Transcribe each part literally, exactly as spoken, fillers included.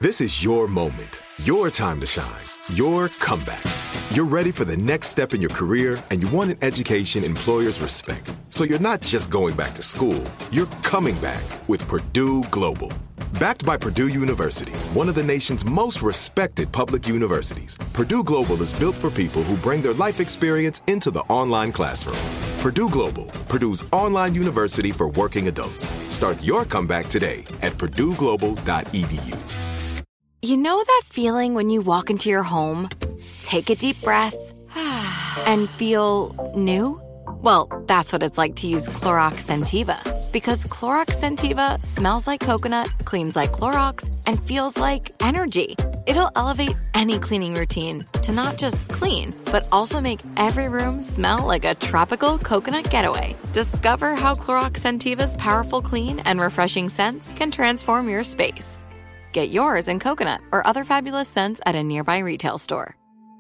This is your moment, your time to shine, your comeback. You're ready for the next step in your career, and you want an education employers respect. So you're not just going back to school, you're coming back with Purdue Global. Backed by Purdue University, one of the nation's most respected public universities, Purdue Global is built for people who bring their life experience into the online classroom. Purdue Global, Purdue's online university for working adults. Start your comeback today at purdue global dot e d u. You know that feeling when you walk into your home, take a deep breath, and feel new? Well, that's what it's like to use Clorox Scentiva. Because Clorox Scentiva smells like coconut, cleans like Clorox, and feels like energy. It'll elevate any cleaning routine to not just clean, but also make every room smell like a tropical coconut getaway. Discover how Clorox Scentiva's powerful clean and refreshing scents can transform your space. Get yours in coconut or other fabulous scents at a nearby retail store.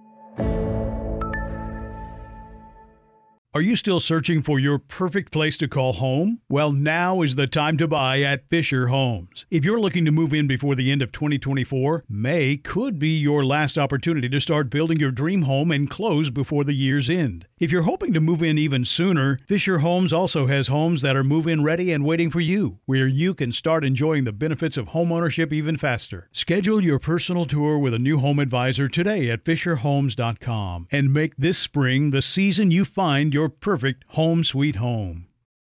Are you still searching for your perfect place to call home? Well, now is the time to buy at Fisher Homes. If you're looking to move in before the end of twenty twenty-four, May could be your last opportunity to start building your dream home and close before the year's end. If you're hoping to move in even sooner, Fisher Homes also has homes that are move-in ready and waiting for you, where you can start enjoying the benefits of homeownership even faster. Schedule your personal tour with a new home advisor today at fisher homes dot com and make this spring the season you find your Your perfect home sweet home.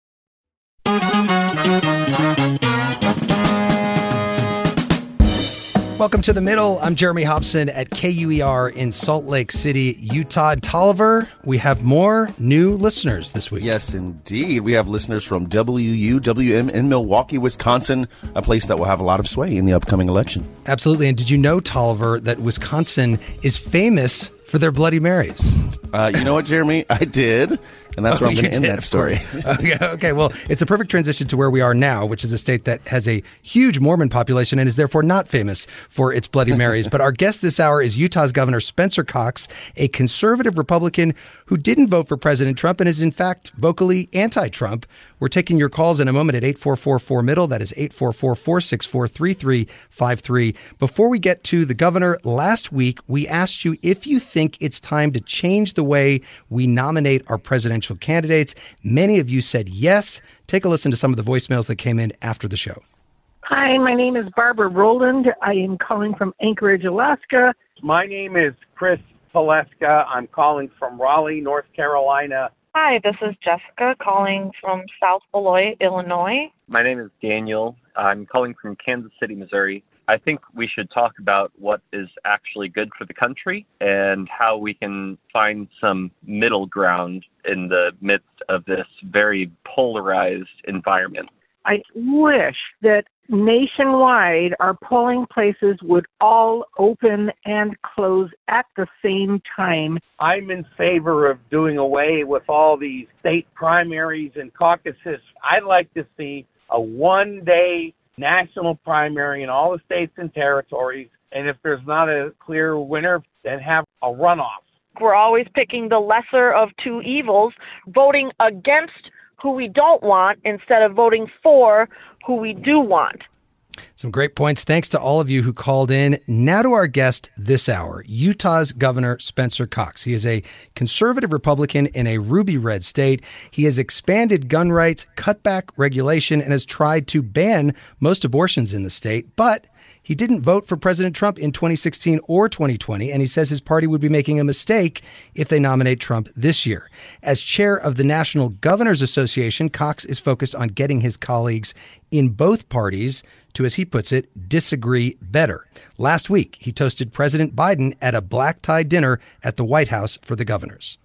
Welcome to The Middle. I'm Jeremy Hobson at K U E R in Salt Lake City, Utah. Tolliver, we have more new listeners this week. Yes, indeed. We have listeners from W U W M in Milwaukee, Wisconsin, a place that will have a lot of sway in the upcoming election. Absolutely. And did you know, Tolliver, that Wisconsin is famous for their Bloody Marys? Uh, you know what, Jeremy? I did. And that's oh, where I'm going to end did, that story. okay, okay, well, it's a perfect transition to where we are now, which is a state that has a huge Mormon population and is therefore not famous for its Bloody Marys. But our guest this hour is Utah's Governor Spencer Cox, a conservative Republican who didn't vote for President Trump and is, in fact, vocally anti-Trump. We're taking your calls in a moment at eight four four four middle. That is eight four four, four six four, three three five three. Before we get to the governor, last week we asked you if you think it's time to change the way we nominate our presidential candidates. Many of you said yes. Take a listen to some of the voicemails that came in after the show. Hi, my name is Barbara Rowland. I am calling from Anchorage, Alaska. My name is Chris Paleska. I'm calling from Raleigh, North Carolina. Hi, this is Jessica calling from South Beloit, Illinois. My name is Daniel. I'm calling from Kansas City, Missouri. I think we should talk about what is actually good for the country and how we can find some middle ground in the midst of this very polarized environment. I wish that nationwide our polling places would all open and close at the same time. I'm in favor of doing away with all these state primaries and caucuses. I'd like to see a one-day national primary in all the states and territories, and if there's not a clear winner, then have a runoff. We're always picking the lesser of two evils, voting against who we don't want instead of voting for who we do want. Some great points. Thanks to all of you who called in. Now to our guest this hour, Utah's Governor Spencer Cox. He is a conservative Republican in a ruby red state. He has expanded gun rights, cut back regulation, and has tried to ban most abortions in the state. But he didn't vote for President Trump in twenty sixteen or twenty twenty, and he says his party would be making a mistake if they nominate Trump this year. As chair of the National Governors Association, Cox is focused on getting his colleagues in both parties to, as he puts it, disagree better. Last week, he toasted President Biden at a black-tie dinner at the White House for the governors.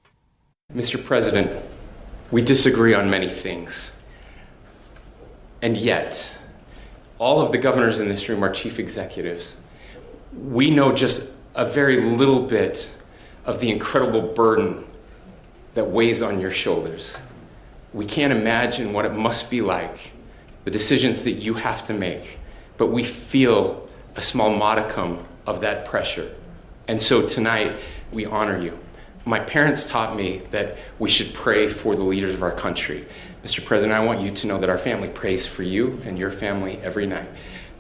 Mister President, we disagree on many things. And yet, all of the governors in this room are chief executives. We know just a very little bit of the incredible burden that weighs on your shoulders. We can't imagine what it must be like, the decisions that you have to make, but we feel a small modicum of that pressure. And so tonight, we honor you. My parents taught me that we should pray for the leaders of our country. Mister President, I want you to know that our family prays for you and your family every night.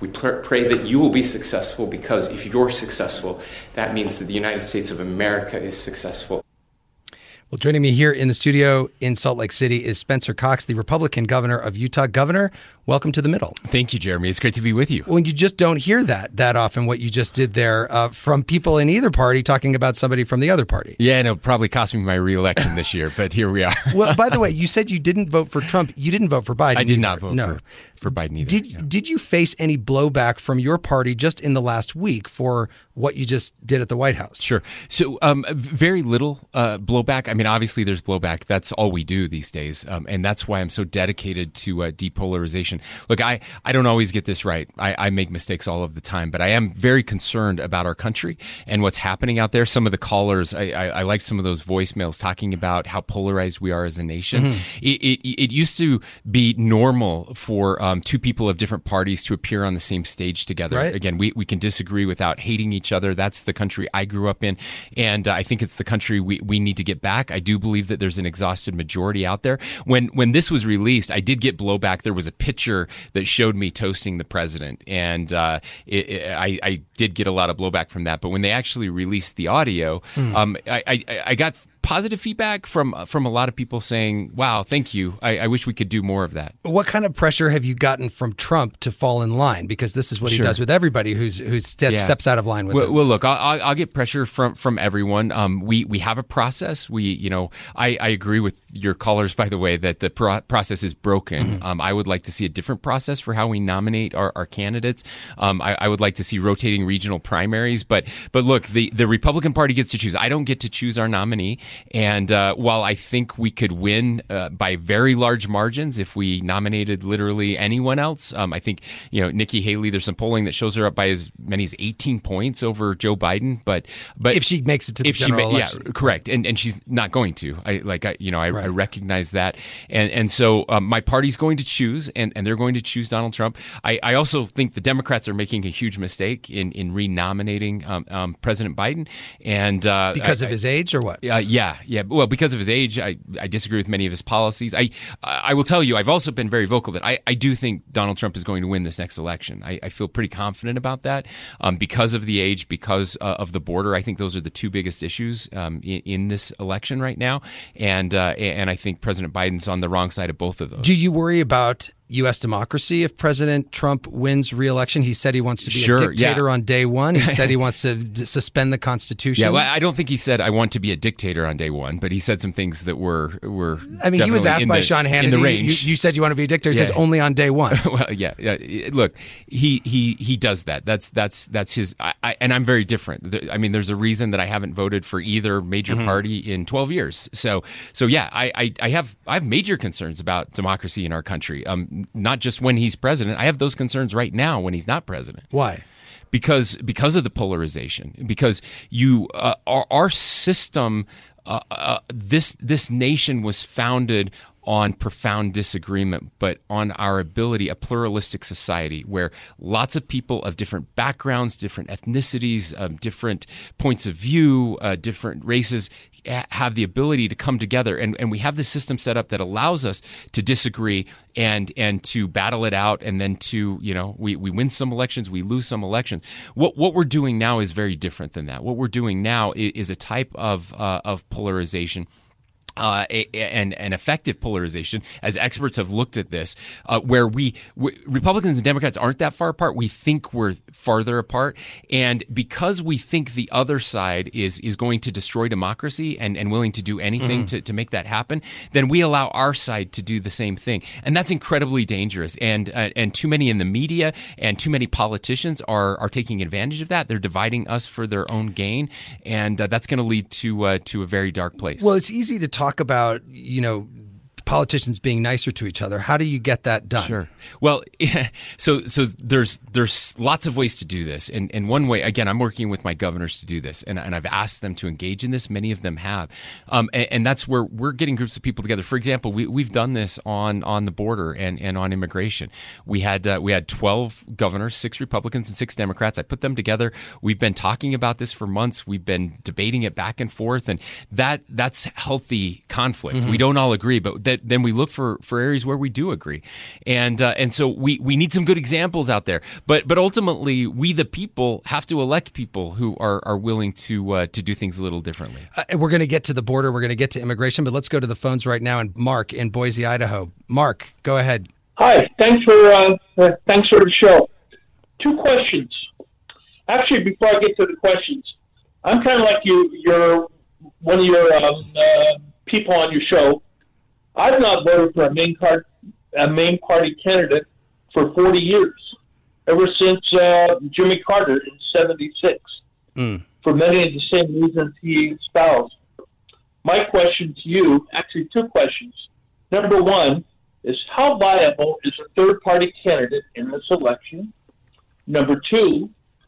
We pr- pray that you will be successful, because if you're successful, that means that the United States of America is successful. Well, joining me here in the studio in Salt Lake City is Spencer Cox, the Republican governor of Utah. Governor, welcome to The Middle. Thank you, Jeremy. It's great to be with you. When you just don't hear that that often, what you just did there uh, from people in either party talking about somebody from the other party. Yeah, and it'll probably cost me my reelection this year, but here we are. Well, by the way, you said you didn't vote for Trump. You didn't vote for Biden. I did either. not vote no. for, for Biden either. Did, yeah. did you face any blowback from your party just in the last week for what you just did at the White House? Sure. So um, very little uh, blowback. I mean, obviously there's blowback. That's all we do these days. Um, and that's why I'm so dedicated to uh, depolarization. Look, I, I don't always get this right. I, I make mistakes all of the time, but I am very concerned about our country and what's happening out there. Some of the callers, I, I, I liked some of those voicemails talking about how polarized we are as a nation. Mm-hmm. It, it, it used to be normal for um, two people of different parties to appear on the same stage together. Right. Again, we, we can disagree without hating each other. That's the country I grew up in. And uh, I think it's the country we, we need to get back. I do believe that there's an exhausted majority out there. When when this was released, I did get blowback. There was a picture that showed me toasting the president. And uh, it, it, I, I did get a lot of blowback from that. But when they actually released the audio, mm. um, I, I, I got positive feedback from from a lot of people saying, wow, thank you. I, I wish we could do more of that. What kind of pressure have you gotten from Trump to fall in line? Because this is what sure. he does with everybody who's who ste- yeah. steps out of line with well, him. Well, look, I'll, I'll get pressure from from everyone. Um, we we have a process. We, you know, I, I agree with your callers, by the way, that the pro- process is broken. Mm-hmm. Um, I would like to see a different process for how we nominate our, our candidates. Um, I, I would like to see rotating regional primaries. But but look, the, the Republican Party gets to choose. I don't get to choose our nominee. And uh, while I think we could win uh, by very large margins if we nominated literally anyone else, um, I think, you know, Nikki Haley, there's some polling that shows her up by as many as eighteen points over Joe Biden. But but if she makes it to the if general she, election, yeah, correct, and and she's not going to. I like I you know I, right. I recognize that, and and so um, my party's going to choose, and, and they're going to choose Donald Trump. I, I also think the Democrats are making a huge mistake in in renominating um, um, President Biden, and uh, because I, of his age or what? Uh, yeah, yeah. Well, because of his age, I, I disagree with many of his policies. I I will tell you, I've also been very vocal that I, I do think Donald Trump is going to win this next election. I, I feel pretty confident about that um, because of the age, because uh, of the border. I think those are the two biggest issues um, in, in this election right now, and uh, and I think President Biden's on the wrong side of both of those. Do you worry about U S democracy if President Trump wins re-election? He said he wants to be sure, a dictator yeah. on day one. He said he wants to d- suspend the Constitution. Yeah, well, I don't think he said I want to be a dictator on day one, but he said some things that were were. I mean, he was asked by the, Sean Hannity. In the range. You, you said you want to be a dictator. He yeah. said only on day one. Well, yeah, yeah. Look, he he he does that. That's that's that's his. I, I, and I'm very different. I mean, there's a reason that I haven't voted for either major mm-hmm. party in twelve years. So so yeah, I, I I have I have major concerns about democracy in our country. Um, not just when he's president. I have those concerns right now when he's not president. Why? Because because of the polarization. Because you uh, our, our system, uh, uh, this this nation was founded on profound disagreement, but on our ability, a pluralistic society where lots of people of different backgrounds, different ethnicities, um, different points of view, uh, different races have the ability to come together. And, and we have this system set up that allows us to disagree and and to battle it out. And then to, you know, we, we win some elections, we lose some elections. What what we're doing now is very different than that. What we're doing now is, is a type of uh, of polarization. Uh, and, and effective polarization, as experts have looked at this, uh, where we, we Republicans and Democrats aren't that far apart. We think we're farther apart, and because we think the other side is is going to destroy democracy and, and willing to do anything mm-hmm. to, to make that happen, then we allow our side to do the same thing, and that's incredibly dangerous. And uh, and too many in the media and too many politicians are are taking advantage of that. They're dividing us for their own gain, and uh, that's going to lead to uh, to a very dark place. Well, it's easy to talk. Talk about, you know, politicians being nicer to each other. How do you get that done? Sure. Well, yeah, so so there's there's lots of ways to do this. And, and one way, again, I'm working with my governors to do this, and, and I've asked them to engage in this. Many of them have. Um, and, and that's where we're getting groups of people together. For example, we, we've done this on, on the border and, and on immigration. We had uh, we had twelve governors, six Republicans and six Democrats. I put them together. We've been talking about this for months. We've been debating it back and forth, and that that's healthy conflict. Mm-hmm. We don't all agree, but that then we look for, for areas where we do agree. And uh, and so we, we need some good examples out there. But but ultimately, we the people have to elect people who are, are willing to uh, to do things a little differently. Uh, we're going to get to the border. We're going to get to immigration. But let's go to the phones right now. And Mark in Boise, Idaho. Mark, go ahead. Hi. Thanks for uh, uh, thanks for the show. Two questions. Actually, before I get to the questions, I'm kind of like you. You're one of your um, uh, people on your show. I've not voted for a main card, a main party candidate for forty years, ever since uh, Jimmy Carter in seventy-six, mm. for many of the same reasons he espoused. My question to you, actually two questions. Number one is, how viable is a third-party candidate in this election? Number two,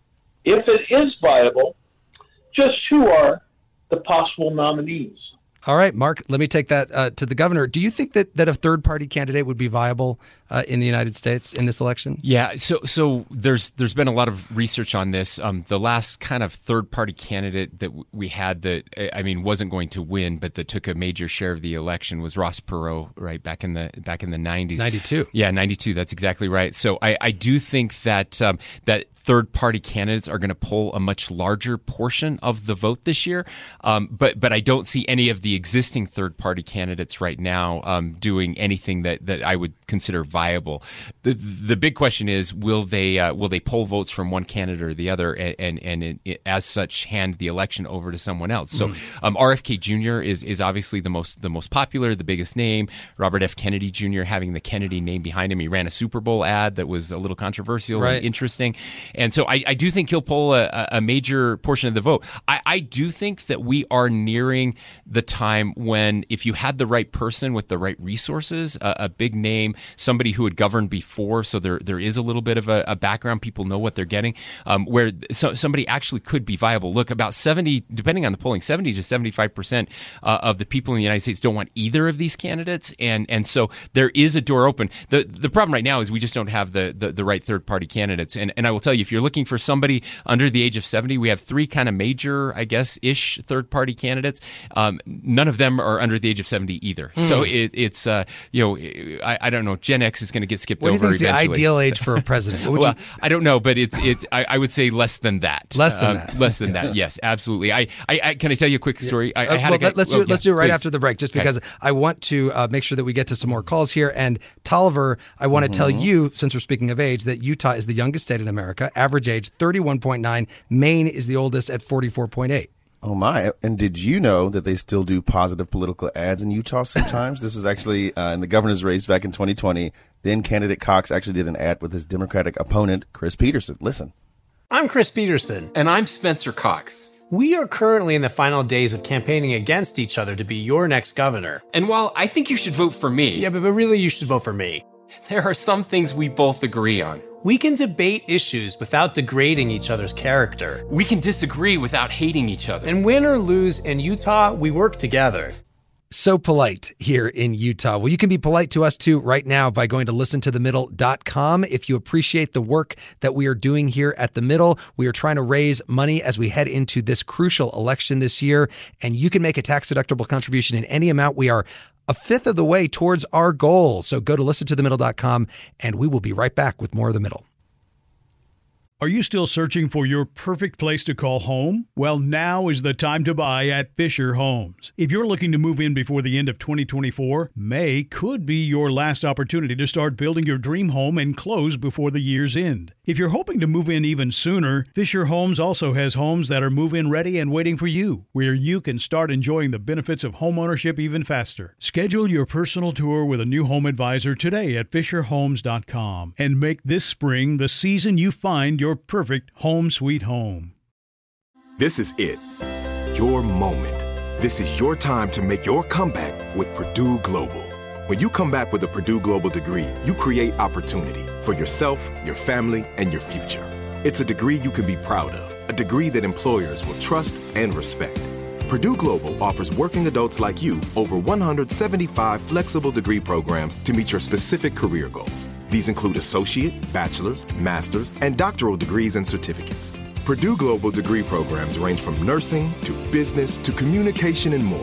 if it is viable, just who are the possible nominees? All right, Mark, let me take that uh, to the governor. Do you think that, that a third-party candidate would be viable uh, in the United States in this election? Yeah, so so there's there's been a lot of research on this. Um, the last kind of third-party candidate that w- we had that, I mean, wasn't going to win, but that took a major share of the election was Ross Perot, right, back in the back in the nineties. ninety-two. Yeah, ninety-two, that's exactly right. So I, I do think that um, that third-party candidates are going to pull a much larger portion of the vote this year, um, but but I don't see any of the existing third-party candidates right now um, doing anything that, that I would consider viable. The the big question is, will they uh, will they pull votes from one candidate or the other, and and, and it, it, as such hand the election over to someone else? So mm. um, R F K Junior is is obviously the most the most popular, the biggest name. Robert F. Kennedy Junior having the Kennedy name behind him. He ran a Super Bowl ad that was a little controversial right. and interesting. And so I, I do think he'll pull a, a major portion of the vote. I, I do think that we are nearing the time when, if you had the right person with the right resources, a, a big name, somebody who had governed before, so there there is a little bit of a, a background, people know what they're getting, um, where so, somebody actually could be viable. Look, about seventy, depending on the polling, seventy to seventy-five percent uh, of the people in the United States don't want either of these candidates, and and so there is a door open. The the problem right now is we just don't have the the, the right third-party candidates, and and I will tell you, if you're looking for somebody under the age of seventy, we have three kind of major, I guess, ish third-party candidates. Um, none of them are under the age of seventy either. Mm. So it, it's, uh, you know, I, I don't know. Gen X is going to get skipped what over do you think is eventually. the ideal age for a president? Well, you... I don't know, but it's it's. I, I would say less than that. Less than uh, that. Less than that. Yes, absolutely. I, I, I can I tell you a quick story? Yeah. I, I had well, a guy, let's do well, it. Let's yeah, do it right please. after the break, just because okay. I want to uh, make sure that we get to some more calls here. And Tolliver, I want to mm-hmm. tell you, since we're speaking of age, that Utah is the youngest state in America. Average age thirty-one point nine. Maine is the oldest at forty-four point eight. Oh, my. And did you know that they still do positive political ads in Utah sometimes? This was actually uh, in the governor's race back in twenty twenty. Then candidate Cox actually did an ad with his Democratic opponent, Chris Peterson. Listen. I'm Chris Peterson. And I'm Spencer Cox. We are currently in the final days of campaigning against each other to be your next governor. And while I think you should vote for me... Yeah, but, but really you should vote for me. There are some things we both agree on. We can debate issues without degrading each other's character. We can disagree without hating each other. And win or lose in Utah, we work together. So polite here in Utah. Well, you can be polite to us too right now by going to listen to the middle dot com. If you appreciate the work that we are doing here at The Middle, we are trying to raise money as we head into this crucial election this year. And you can make a tax-deductible contribution in any amount. We are a fifth of the way towards our goal. So go to listen to the middle dot com and we will be right back with more of The Middle. Are you still searching for your perfect place to call home? Well, now is the time to buy at Fisher Homes. If you're looking to move in before the end of twenty twenty-four, May could be your last opportunity to start building your dream home and close before the year's end. If you're hoping to move in even sooner, Fisher Homes also has homes that are move-in ready and waiting for you, where you can start enjoying the benefits of homeownership even faster. Schedule your personal tour with a new home advisor today at fisher homes dot com and make this spring the season you find your perfect home sweet home. This is it. Your moment. This is your time to make your comeback with Purdue Global. When you come back with a Purdue Global degree, you create opportunity for yourself, your family, and your future. It's a degree you can be proud of, a degree that employers will trust and respect. Purdue Global offers working adults like you over one hundred seventy-five flexible degree programs to meet your specific career goals. These include associate, bachelor's, master's, and doctoral degrees and certificates. Purdue Global degree programs range from nursing to business to communication and more.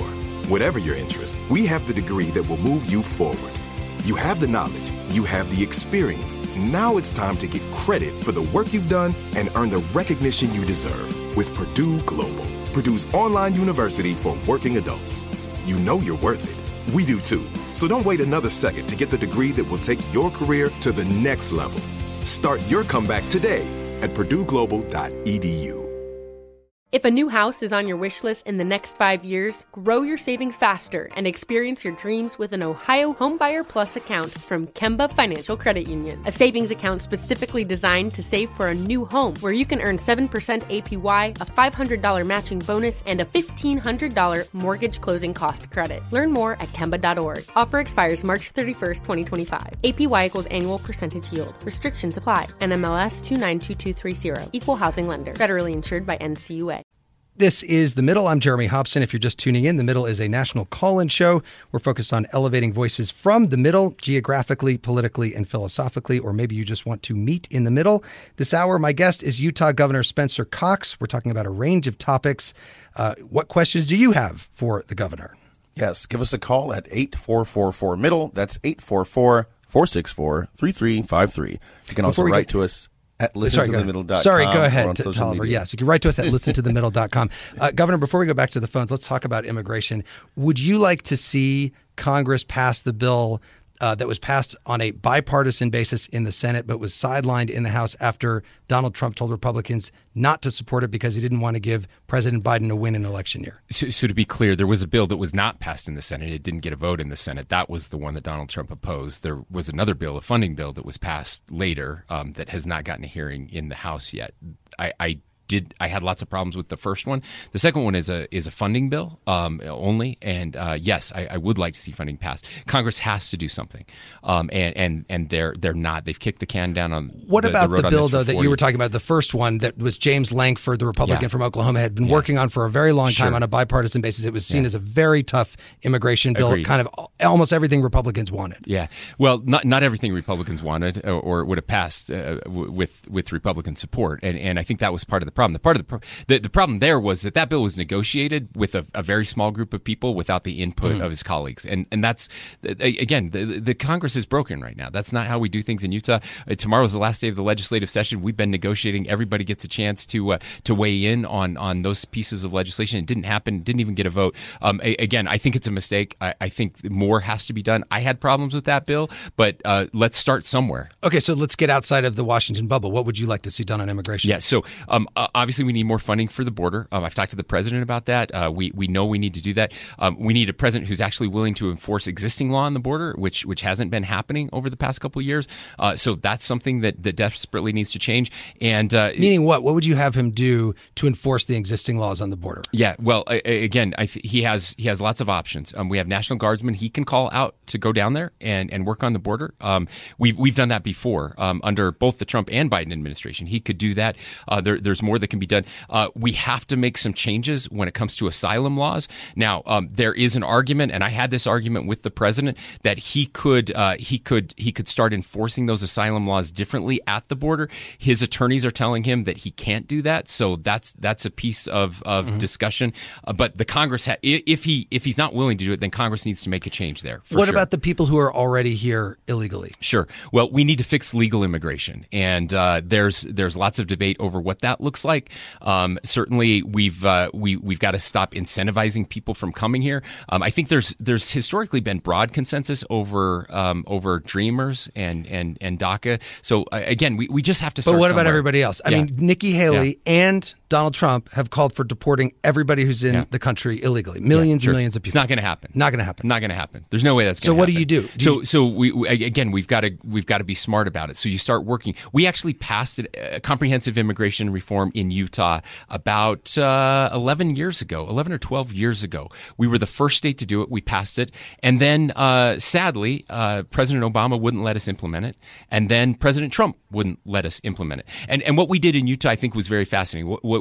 Whatever your interest, we have the degree that will move you forward. You have the knowledge, you have the experience. Now it's time to get credit for the work you've done and earn the recognition you deserve with Purdue Global, Purdue's online university for working adults. You know you're worth it. We do too. So don't wait another second to get the degree that will take your career to the next level. Start your comeback today at purdue global dot e d u. If a new house is on your wish list in the next five years, grow your savings faster and experience your dreams with an Ohio Homebuyer Plus account from Kemba Financial Credit Union. A savings account specifically designed to save for a new home where you can earn seven percent A P Y, a five hundred dollars matching bonus, and a fifteen hundred dollars mortgage closing cost credit. Learn more at kemba dot org. Offer expires March thirty-first, twenty twenty-five. A P Y equals annual percentage yield. Restrictions apply. N M L S two nine two two three zero. Equal housing lender. Federally insured by N C U A. This is The Middle. I'm Jeremy Hobson. If you're just tuning in, The Middle is a national call-in show. We're focused on elevating voices from the middle, geographically, politically, and philosophically, or maybe you just want to meet in the middle. This hour, my guest is Utah Governor Spencer Cox. We're talking about a range of topics. Uh, what questions do you have for the governor? Yes, give us a call at eight four four four middle. That's eight four four, four six four, three three five three. You can also write get- to us at listen to the middle dot com. Sorry, go ahead, T- Tolliver. Yes, you can write to us at listen to the middle dot com. Uh, Governor, before we go back to the phones, let's talk about immigration. Would you like to see Congress pass the bill uh, that was passed on a bipartisan basis in the Senate, but was sidelined in the House after Donald Trump told Republicans not to support it because he didn't want to give President Biden a win in an election year? So, so to be clear, there was a bill that was not passed in the Senate. It didn't get a vote in the Senate. That was the one that Donald Trump opposed. There was another bill, a funding bill, that was passed later um, that has not gotten a hearing in the House yet. I, I Did, I had lots of problems with the first one. The second one is a is a funding bill um, only, and uh, yes, I, I would like to see funding passed. Congress has to do something, um, and and and they're they're not. They've kicked the can down on. What the, about the, the bill though that you were talking about? The first one that was James Lankford, the Republican yeah. from Oklahoma, had been yeah. working on for a very long time sure. on a bipartisan basis. It was seen yeah. as a very tough immigration bill, Agreed. kind of almost everything Republicans wanted. Yeah, well, not not everything Republicans wanted, or, or would have passed uh, w- with with Republican support, and and I think that was part of the problem. The part of the pro- The, the problem there was that that bill was negotiated with a, a very small group of people without the input mm. of his colleagues. And and that's, again, the, the Congress is broken right now. That's not how we do things in Utah. Uh, tomorrow's the last day of the legislative session. We've been negotiating. Everybody gets a chance to uh, to weigh in on, on those pieces of legislation. It didn't happen. Didn't even get a vote. Um, a, again, I think it's a mistake. I, I think more has to be done. I had problems with that bill, but uh, let's start somewhere. Okay, so let's get outside of the Washington bubble. What would you like to see done on immigration? Yeah, so um, uh, obviously we need more funding for the border. Um, I've talked to the president about that. Uh, we we know we need to do that. Um, we need a president who's actually willing to enforce existing law on the border, which which hasn't been happening over the past couple of years. Uh, so that's something that, that desperately needs to change. And uh, meaning what? What would you have him do to enforce the existing laws on the border? Yeah, well, I, again, I th- he has he has lots of options. Um, we have National Guardsmen he can call out to go down there and, and work on the border. Um, we've we've done that before um, under both the Trump and Biden administration. He could do that. Uh, there, there's more that can be done. Uh, we have to make some changes when it comes to asylum laws. Now, um, there is an argument, and I had this argument with the president, that he could uh, he could he could start enforcing those asylum laws differently at the border. His attorneys are telling him that he can't do that, so that's that's a piece of of mm-hmm. discussion. Uh, but the Congress, ha- if he if he's not willing to do it, then Congress needs to make a change there. For what sure. about the people who are already here illegally? Sure. Well, we need to fix legal immigration, and uh, there's there's lots of debate over what that looks like. Um, certainly, we've uh, we we've got to stop incentivizing people from coming here. Um, I think there's there's historically been broad consensus over um, over Dreamers and and and DACA. So uh, again, we, we just have to. Start But what somewhere. about everybody else? I yeah. mean, Nikki Haley yeah. and Donald Trump have called for deporting everybody who's in yeah. the country illegally. Millions yeah, sure. and millions of people. It's not going to happen. Not going to happen. Not going to happen. There's no way that's going to So what happen. do you do? do so you... so we, we again we've got to we've got to be smart about it. So you start working. We actually passed a comprehensive immigration reform in Utah about uh, eleven years ago, eleven or twelve years ago. We were the first state to do it. We passed it, and then uh, sadly, uh, President Obama wouldn't let us implement it, and then President Trump wouldn't let us implement it. And and what we did in Utah, I think, was very fascinating. What, what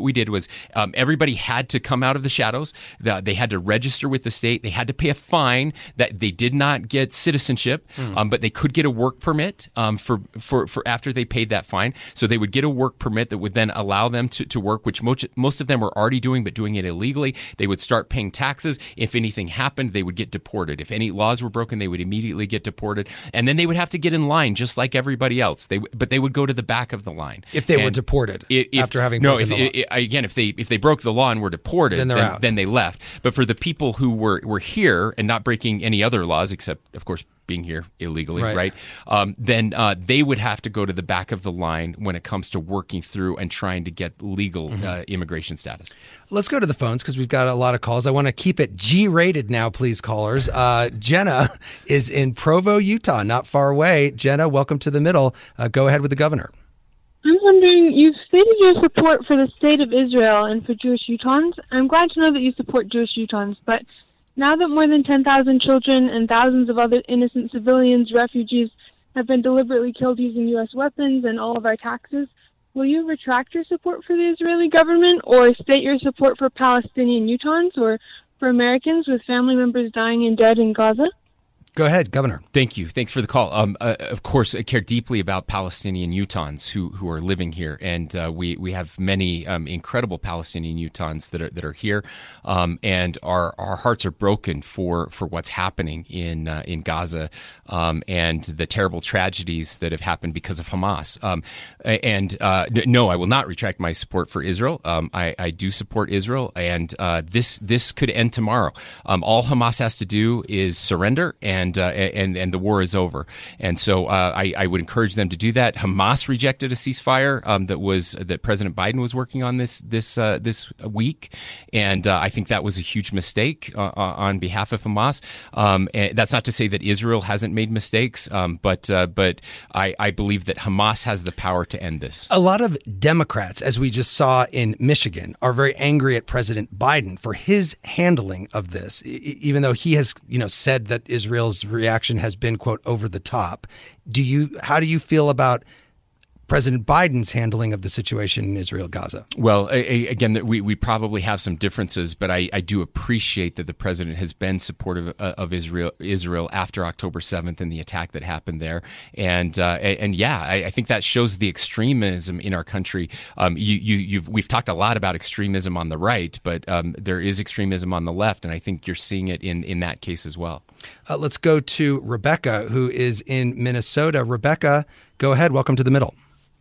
what we did was um, everybody had to come out of the shadows. The, they had to register with the state. They had to pay a fine. That they did not get citizenship, mm. um, but they could get a work permit um, for, for for after they paid that fine. So they would get a work permit that would then allow them to, to work, which most most of them were already doing, but doing it illegally. They would start paying taxes. If anything happened, they would get deported. If any laws were broken, they would immediately get deported, and then they would have to get in line just like everybody else. They but they would go to the back of the line if they and were deported if, after having no. broken If, the law. It, again, if they if they broke the law and were deported, then, they're then, out. then they left. But for the people who were were here and not breaking any other laws, except of course being here illegally, right? right? Um, then uh, they would have to go to the back of the line when it comes to working through and trying to get legal mm-hmm. uh, immigration status. Let's go to the phones because we've got a lot of calls. I want to keep it G-rated now, please, callers. Uh, Jenna is in Provo, Utah, not far away. Jenna, welcome to the middle. Uh, go ahead with the governor. I'm wondering, you've stated your support for the state of Israel and for Jewish Utahns. I'm glad to know that you support Jewish Utahns, but now that more than ten thousand children and thousands of other innocent civilians, refugees, have been deliberately killed using U S weapons and all of our taxes, will you retract your support for the Israeli government or state your support for Palestinian Utahns or for Americans with family members dying and dead in Gaza? Go ahead, Governor. Thank you. Thanks for the call. Um, uh, of course, I care deeply about Palestinian Utahns who, who are living here, and uh, we we have many um, incredible Palestinian Utahns that are that are here, um, and our our hearts are broken for, for what's happening in uh, in Gaza um, and the terrible tragedies that have happened because of Hamas. Um, and uh, no, I will not retract my support for Israel. Um, I, I do support Israel, and uh, this this could end tomorrow. Um, all Hamas has to do is surrender, and And, uh, and and the war is over, and so uh, I, I would encourage them to do that. Hamas rejected a ceasefire um, that was that President Biden was working on this this uh, this week, and uh, I think that was a huge mistake uh, on behalf of Hamas. Um, and that's not to say that Israel hasn't made mistakes, um, but uh, but I, I believe that Hamas has the power to end this. A lot of Democrats, as we just saw in Michigan, are very angry at President Biden for his handling of this, even though he has, you know, said that Israel's reaction has been, quote, over the top. Do you, how do you feel about President Biden's handling of the situation in Israel, Gaza? Well, a, a, again, we, we probably have some differences, but I, I do appreciate that the president has been supportive of, of Israel Israel after October seventh and the attack that happened there. And uh, and yeah, I, I think that shows the extremism in our country. Um, you, you, you've, we've talked a lot about extremism on the right, but um, there is extremism on the left, and I think you're seeing it in, in that case as well. Uh, let's go to Rebecca, who is in Minnesota. Rebecca, go ahead. Welcome to the middle.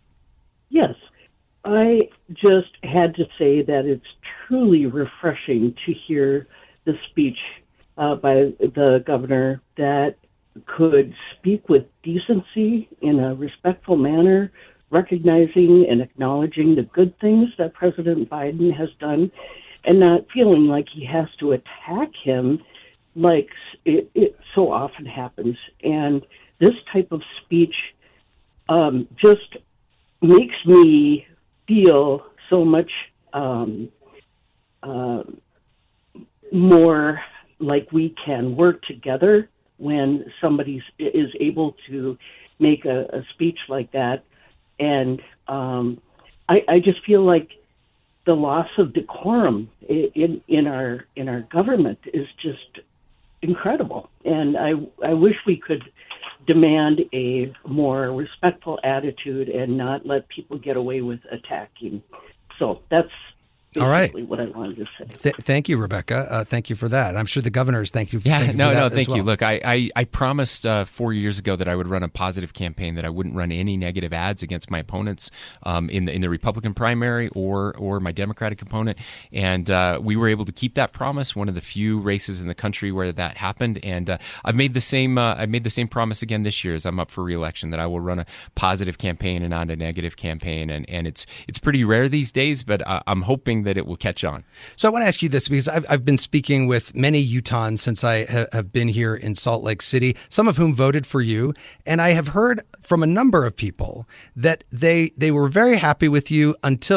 Yes, I just had to say that it's truly refreshing to hear the speech uh, by the governor that could speak with decency in a respectful manner, recognizing and acknowledging the good things that President Biden has done, and not feeling like he has to attack him like it, it so often happens. And this type of speech um, just makes me feel so much um, uh, more like we can work together when somebody is able to make a, a speech like that. And um, I, I just feel like the loss of decorum in, in our in our government is just incredible. And I I wish we could demand a more respectful attitude and not let people get away with attacking. So that's all right. What I wanted to say. Th- thank you, Rebecca. Uh, thank you for that. I'm sure the governors thank you. Yeah, thank you no, for that no, as thank well. you. Look, I, I, I promised uh, four years ago that I would run a positive campaign, that I wouldn't run any negative ads against my opponents um, in the in the Republican primary or or my Democratic opponent, and uh, we were able to keep that promise. One of the few races in the country where that happened, and uh, I've made the same uh, I've made the same promise again this year as I'm up for re-election, that I will run a positive campaign and not a negative campaign, and and it's it's pretty rare these days, but uh, I'm hoping that it will catch on. So I want to ask you this, because I've, I've been speaking with many Utahns since I ha- have been here in Salt Lake City, some of whom voted for you. And I have heard from a number of people that they they were very happy with you until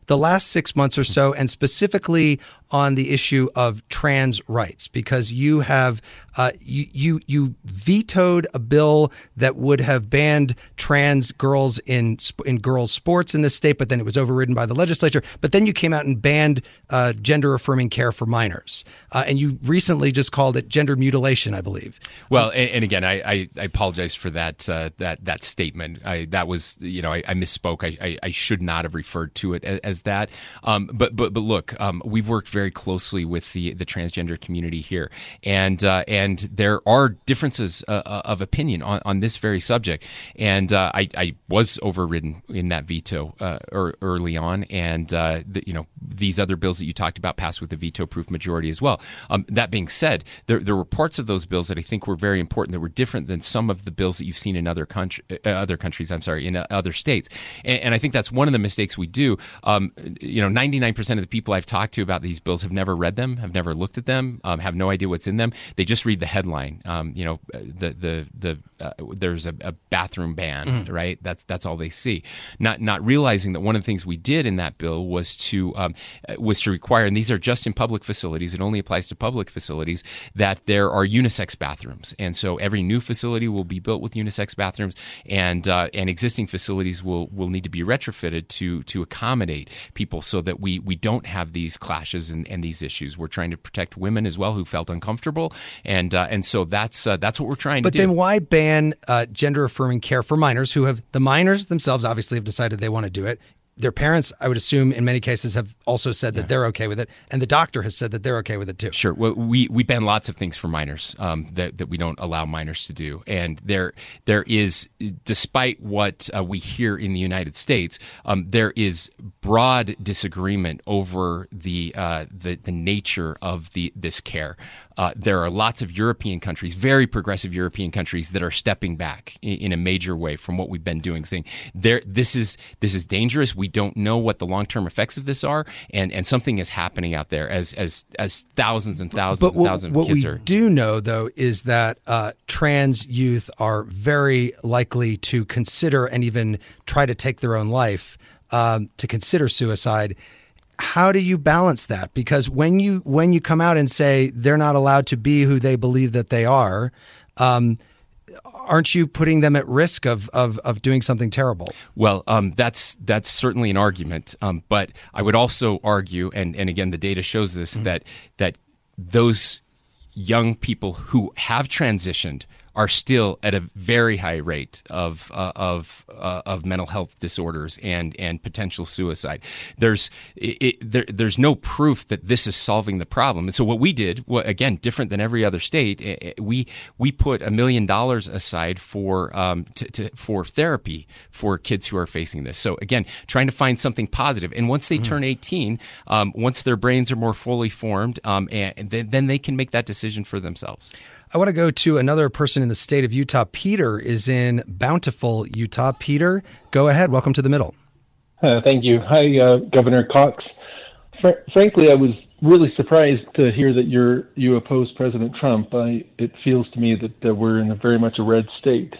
the last six months or so, and specifically on the issue of trans rights, because you have uh, you, you you vetoed a bill that would have banned trans girls in in girls' sports in this state, but then it was overridden by the legislature. But then you came out and banned uh, gender-affirming care for minors, uh, and you recently just called it gender mutilation, I believe. Well, and, and again, I, I, I apologize for that uh, that that statement. I, that was, you know, I, I misspoke. I, I, I should not have referred to it as, as that. Um, but but but look, um, we've worked very closely with the the transgender community here, and uh, and there are differences uh, of opinion on, on this very subject. And uh, I, I was overridden in that veto uh, early on, and uh, the, you know, these other bills that you talked about passed with a veto-proof majority as well. Um, that being said, there, there were parts of those bills that I think were very important that were different than some of the bills that you've seen in other country, uh, other countries. I'm sorry, in uh, other states, and, and I think that's one of the mistakes we do. Um, you know, ninety-nine percent of the people I've talked to about these bills have never read them, have never looked at them, um, have no idea what's in them. They just read the headline. Um, you know, the the the uh, there's a, a bathroom ban, mm. right? That's that's all they see. Not not realizing that one of the things we did in that bill was to um, was to require, and these are just in public facilities. It only applies to public facilities, that there are unisex bathrooms, and so every new facility will be built with unisex bathrooms, and uh, and existing facilities will will need to be retrofitted to to accommodate people, so that we we don't have these clashes and, and these issues. We're trying to protect women as well who felt uncomfortable, and uh, and so that's uh, that's what we're trying but to do. But then why ban uh, gender-affirming care for minors who have, the minors themselves obviously have decided they want to do it. Their parents, I would assume, in many cases have also said that yeah. they're okay with it, and the doctor has said that they're okay with it too. Sure. Well, we, we ban lots of things for minors um, that, that we don't allow minors to do. And there there is, despite what uh, we hear in the United States, um, there is broad disagreement over the uh, the, the nature of the this care. Uh, there are lots of European countries, very progressive European countries, that are stepping back in, in a major way from what we've been doing, saying there this is this is dangerous. We don't know what the long-term effects of this are, and, and something is happening out there as as as thousands and thousands but and thousands what, of kids what are. What we do know, though, is that uh, trans youth are very likely to consider and even try to take their own life, um, to consider suicide. How do you balance that? Because when you when you come out and say they're not allowed to be who they believe that they are, um, aren't you putting them at risk of of, of doing something terrible? Well, um, that's that's certainly an argument, um, but I would also argue, and, and again, the data shows this, mm-hmm. that that those young people who have transitioned are still at a very high rate of uh, of uh, of mental health disorders and and potential suicide. There's it, it, there, there's no proof that this is solving the problem. And so what we did, well, again, different than every other state, we we put a million dollars aside for um to, to, for therapy for kids who are facing this. So again, trying to find something positive. And once they mm-hmm. turn eighteen, um, once their brains are more fully formed, um, and, and then, then they can make that decision for themselves. I want to go to another person in the state of Utah. Peter is in Bountiful, Utah. Peter, go ahead. Welcome to The Middle. Uh, thank you. Hi, uh, Governor Cox. Fr- frankly, I was really surprised to hear that you're you oppose President Trump. I, it feels to me that, that we're in a very much a red state.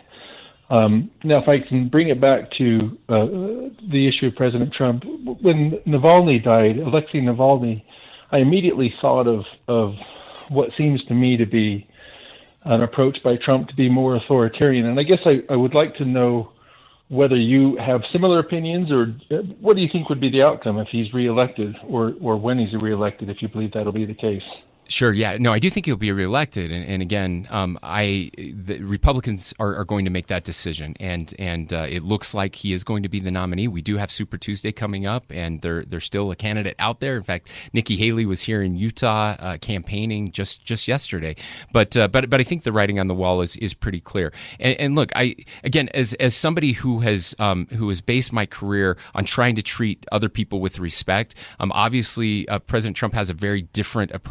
Um, now, if I can bring it back to uh, the issue of President Trump, when Navalny died, Alexei Navalny, I immediately thought of, of what seems to me to be an approach by Trump to be more authoritarian. And I guess I, I would like to know whether you have similar opinions, or what do you think would be the outcome if he's reelected, or, or when he's reelected, if you believe that'll be the case? Sure. Yeah. No, I do think he'll be reelected, and, and again, um, I the Republicans are, are going to make that decision, and and uh, it looks like he is going to be the nominee. We do have Super Tuesday coming up, and there there's still a candidate out there. In fact, Nikki Haley was here in Utah uh, campaigning just, just yesterday. But uh, but but I think the writing on the wall is, is pretty clear. And, and look, I again as as somebody who has um, who has based my career on trying to treat other people with respect, um, obviously uh, President Trump has a very different approach to that.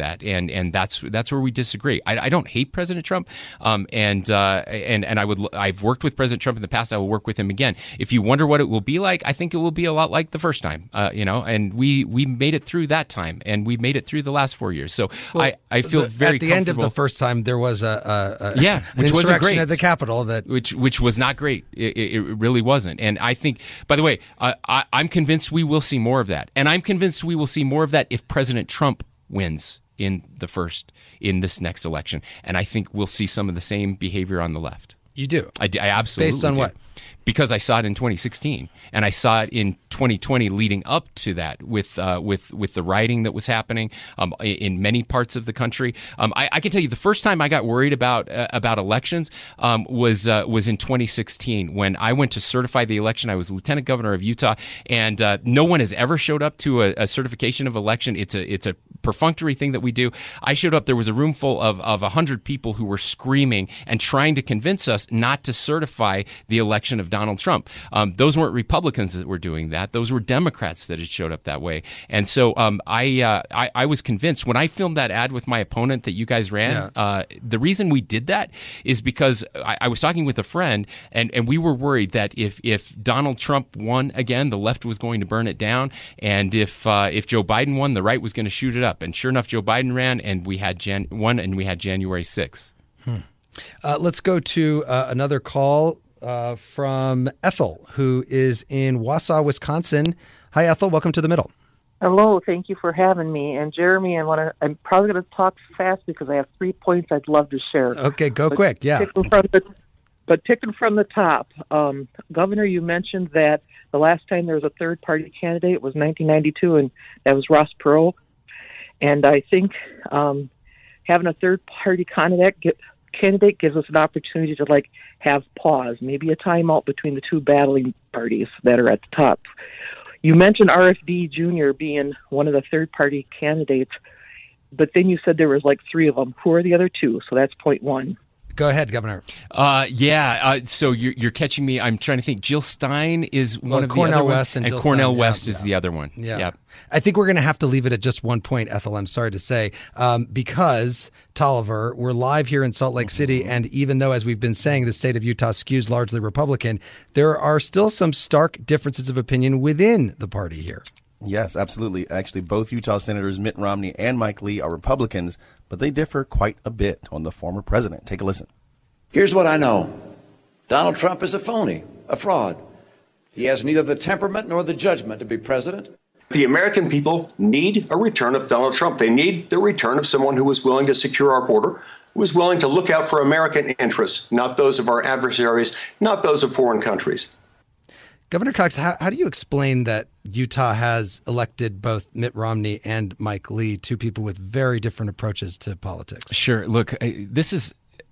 that, and and that's that's where we disagree. I, I don't hate President Trump, um, and uh, and and I would I've worked with President Trump in the past. I will work with him again. If you wonder what it will be like, I think it will be a lot like the first time. Uh, you know, and we we made it through that time, and we made it through the last four years. So well, I, I feel the, very at the end of the first time there was a, a, a yeah, an which wasn't great at the Capitol that which which was not great. It, it really wasn't. And I think, by the way, uh, I, I'm convinced we will see more of that, and I'm convinced we will see more of that if President Trump wins in the first in this next election. And I think we'll see some of the same behavior on the left. You do? I, I absolutely Based on do. what? Because I saw it in twenty sixteen, and I saw it in twenty twenty leading up to that with uh, with with the rioting that was happening um, in many parts of the country. Um, I, I can tell you the first time I got worried about uh, about elections um, was uh, was in twenty sixteen when I went to certify the election. I was lieutenant governor of Utah, and uh, no one has ever showed up to a, a certification of election. It's a it's a perfunctory thing that we do. I showed up. There was a room full of of a hundred people who were screaming and trying to convince us not to certify the election of Donald Trump. Um, those weren't Republicans that were doing that. Those were Democrats that had showed up that way. And so um, I, uh, I I was convinced when I filmed that ad with my opponent that you guys ran. Yeah. Uh, the reason we did that is because I, I was talking with a friend, and, and we were worried that if if Donald Trump won again, the left was going to burn it down, and if uh, if Joe Biden won, the right was going to shoot it up. And sure enough, Joe Biden ran, and we had Jan- won, and we had January sixth. Hmm. Uh, let's go to uh, another call. Uh, from Ethel, who is in Wausau, Wisconsin. Hi, Ethel. Welcome to The Middle. Hello. Thank you for having me. And Jeremy, I want to. I'm probably going to talk fast because I have three points I'd love to share. Okay, go but quick. Yeah. Picking from the, but picking from the top, um, Governor, you mentioned that the last time there was a third-party candidate was nineteen ninety-two, and that was Ross Perot. And I think um, having a third-party candidate get, candidate gives us an opportunity to like have pause, maybe a timeout between the two battling parties that are at the top. You mentioned R F D Junior being one of the third party candidates, but then you said there was like three of them. Who are the other two? So that's point one. Go ahead, Governor. Uh, yeah. Uh, so you're, you're catching me. I'm trying to think. Jill Stein is one well, of Cornel the other West ones, and, and Cornel Stein, West yeah, is yeah. the other one. Yeah. yeah. I think we're going to have to leave it at just one point, Ethel. I'm sorry to say, um, because Tolliver, we're live here in Salt Lake City, mm-hmm. and even though, as we've been saying, the state of Utah skews largely Republican, there are still some stark differences of opinion within the party here. Yes, absolutely. Actually, both Utah Senators Mitt Romney and Mike Lee are Republicans, but they differ quite a bit on the former president. Take a listen. Here's what I know. Donald Trump is a phony, a fraud. He has neither the temperament nor the judgment to be president. The American people need a return of Donald Trump. They need the return of someone who is willing to secure our border, who is willing to look out for American interests, not those of our adversaries, not those of foreign countries. Governor Cox, how, how do you explain that Utah has elected both Mitt Romney and Mike Lee, two people with very different approaches to politics? Sure. Look, I, this is...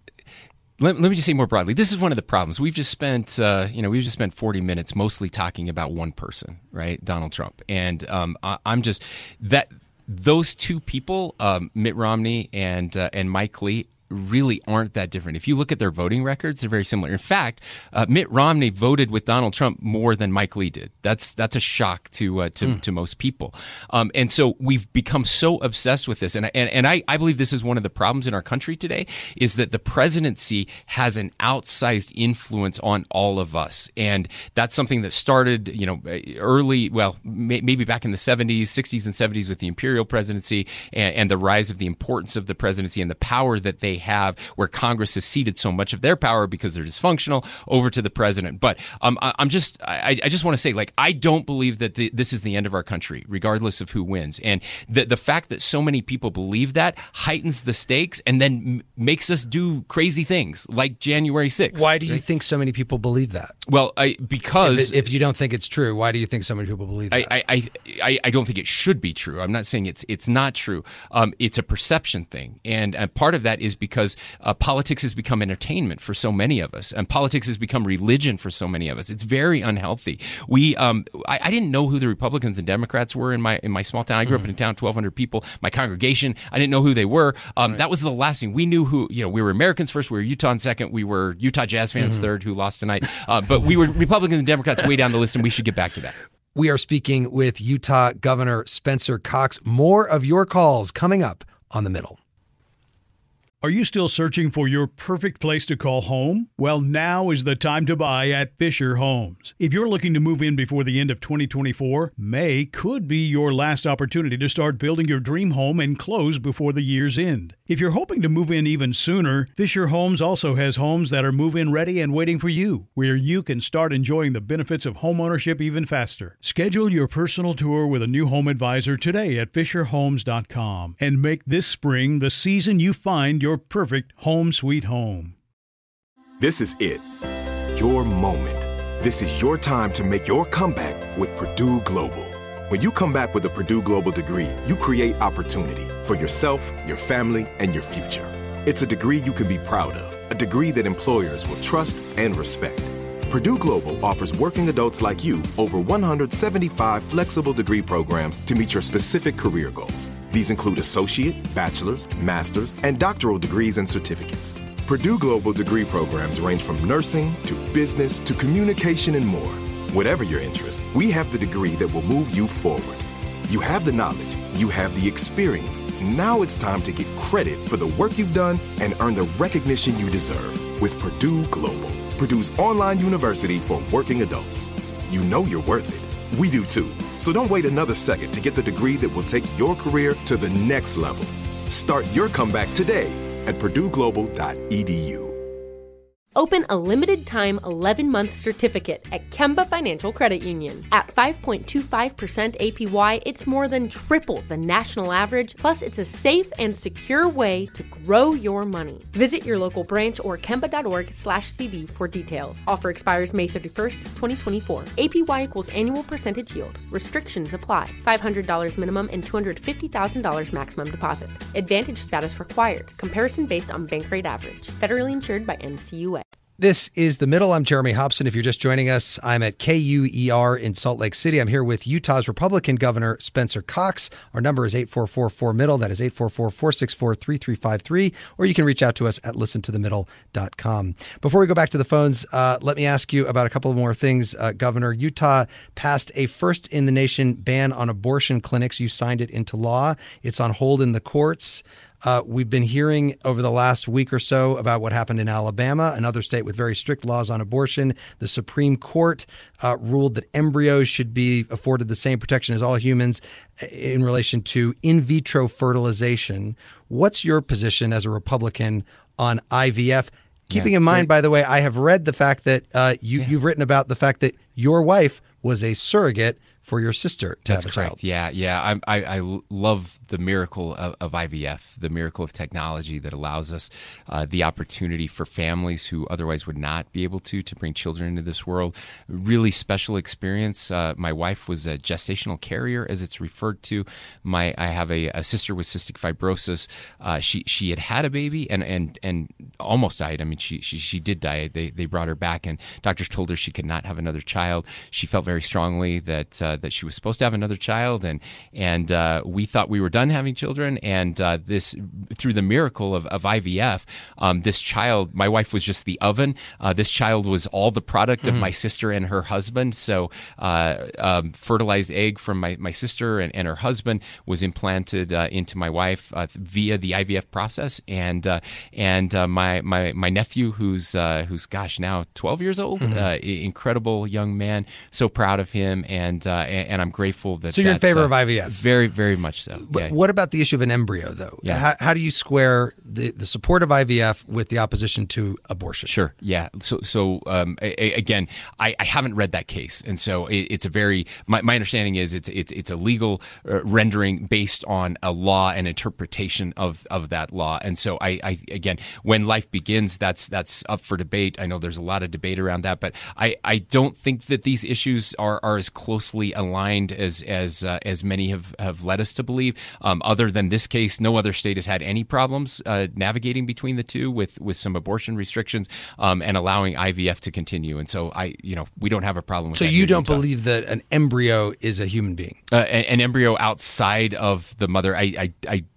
Let, let me just say more broadly, this is one of the problems. We've just spent, uh, you know, we've just spent forty minutes mostly talking about one person, right? Donald Trump. And um, I, I'm just, that those two people, um, Mitt Romney and uh, and Mike Lee, really aren't that different. If you look at their voting records, they're very similar. In fact, uh, Mitt Romney voted with Donald Trump more than Mike Lee did. That's that's a shock to uh, to, mm. to most people. Um, and so we've become so obsessed with this. And, and, and I, I believe this is one of the problems in our country today, is that the presidency has an outsized influence on all of us. And that's something that started, you know, early, well, may, maybe back in the seventies, sixties and seventies with the imperial presidency and, and the rise of the importance of the presidency and the power that they have, where Congress has ceded so much of their power because they're dysfunctional over to the president. But um, I, I'm just, I, I just want to say, like, I don't believe that the, this is the end of our country, regardless of who wins. And the the fact that so many people believe that heightens the stakes and then m- makes us do crazy things like January sixth. Why do you right? think so many people believe that? Well, I, because if, it, if you don't think it's true, why do you think so many people believe that? I, I, I, I don't think it should be true. I'm not saying it's it's not true. Um, it's a perception thing, and, and part of that is because uh, politics has become entertainment for so many of us, and politics has become religion for so many of us. It's very unhealthy. We, um, I, I didn't know who the Republicans and Democrats were in my in my small town. I grew mm. up in a town, twelve hundred people. My congregation, I didn't know who they were. Um, right. That was the last thing we knew. Who you know, we were Americans first. We were Utah second. We were Utah Jazz fans mm. third, who lost tonight. Uh, but we were Republicans and Democrats way down the list, and we should get back to that. We are speaking with Utah Governor Spencer Cox. More of your calls coming up on the Middle. Are you still searching for your perfect place to call home? Well, now is the time to buy at Fisher Homes. If you're looking to move in before the end of twenty twenty-four, May could be your last opportunity to start building your dream home and close before the year's end. If you're hoping to move in even sooner, Fisher Homes also has homes that are move-in ready and waiting for you, where you can start enjoying the benefits of homeownership even faster. Schedule your personal tour with a new home advisor today at fisher homes dot com and make this spring the season you find your perfect home sweet home. This is it. Your moment. This is your time to make your comeback with Purdue Global. When you come back with a Purdue Global degree, you create opportunity for yourself, your family, and your future. It's a degree you can be proud of, a degree that employers will trust and respect. Purdue Global offers working adults like you over one hundred seventy-five flexible degree programs to meet your specific career goals. These include associate, bachelor's, master's, and doctoral degrees and certificates. Purdue Global degree programs range from nursing to business to communication and more. Whatever your interest, we have the degree that will move you forward. You have the knowledge, you have the experience. Now it's time to get credit for the work you've done and earn the recognition you deserve with Purdue Global, Purdue's online university for working adults. You know you're worth it. We do too. So don't wait another second to get the degree that will take your career to the next level. Start your comeback today at purdue global dot e d u. Open a limited-time eleven-month certificate at Kemba Financial Credit Union. At five point two five percent A P Y, it's more than triple the national average, plus it's a safe and secure way to grow your money. Visit your local branch or kemba.org slash CD for details. Offer expires May thirty-first, twenty twenty-four. A P Y equals annual percentage yield. Restrictions apply. five hundred dollars minimum and two hundred fifty thousand dollars maximum deposit. Advantage status required. Comparison based on bank rate average. Federally insured by N C U A. This is The Middle. I'm Jeremy Hobson. If you're just joining us, I'm at K U E R in Salt Lake City. I'm here with Utah's Republican Governor Spencer Cox. Our number is eight four four four middle. That is eight four four, four six four, three three five three. Or you can reach out to us at listen to the middle dot com. Before we go back to the phones, uh, let me ask you about a couple of more things. Uh, Governor, Utah passed a first-in-the-nation ban on abortion clinics. You signed it into law. It's on hold in the courts. Uh, we've been hearing over the last week or so about what happened in Alabama, another state with very strict laws on abortion. The Supreme Court uh, ruled that embryos should be afforded the same protection as all humans in relation to in vitro fertilization. What's your position as a Republican on I V F? Keeping yeah, in mind, great. by the way, I have read the fact that uh, you, yeah. you've written about the fact that your wife was a surrogate for your sister to That's have a correct. child. Yeah, yeah. I, I, I love the miracle of, of I V F, the miracle of technology that allows us uh, the opportunity for families who otherwise would not be able to to bring children into this world. Really special experience. Uh, my wife was a gestational carrier, as it's referred to. My I have a, a sister with cystic fibrosis. Uh, she she had had a baby and and and almost died. I mean, she she she did die. They they brought her back, and doctors told her she could not have another child. She felt very strongly that. Uh, that she was supposed to have another child, and and uh, we thought we were done having children, and uh, this through the miracle of, of I V F, um, this child, my wife was just the oven. Uh, this child was all the product mm-hmm. of my sister and her husband. So uh, um, fertilized egg from my, my sister and, and her husband was implanted uh, into my wife uh, via the I V F process, and uh, and uh, my my my nephew, who's uh, who's gosh now twelve years old, mm-hmm. uh, incredible young man. So proud of him, and uh, and, and I'm grateful that. So you're in that's, favor uh, of I V F? Very, very much so. But yeah. what about the issue of an embryo, though? Yeah. How, how do you square the, the support of I V F with the opposition to abortion? Sure. Yeah. So, so um, a, a, again, I, I haven't read that case, and so it, it's a very. My, my understanding is it's it's it's a legal uh, rendering based on a law and interpretation of of that law, and so I, I again, when life begins, that's that's up for debate. I know there's a lot of debate around that, but I, I don't think that these issues are, are as closely aligned as as uh, as many have, have led us to believe. Um, other than this case, no other state has had any problems uh, navigating between the two with, with some abortion restrictions um, and allowing I V F to continue. And so I, you know, we don't have a problem with so that. So you don't believe that an embryo is a human being? Uh, an, an embryo outside of the mother, I, I, I,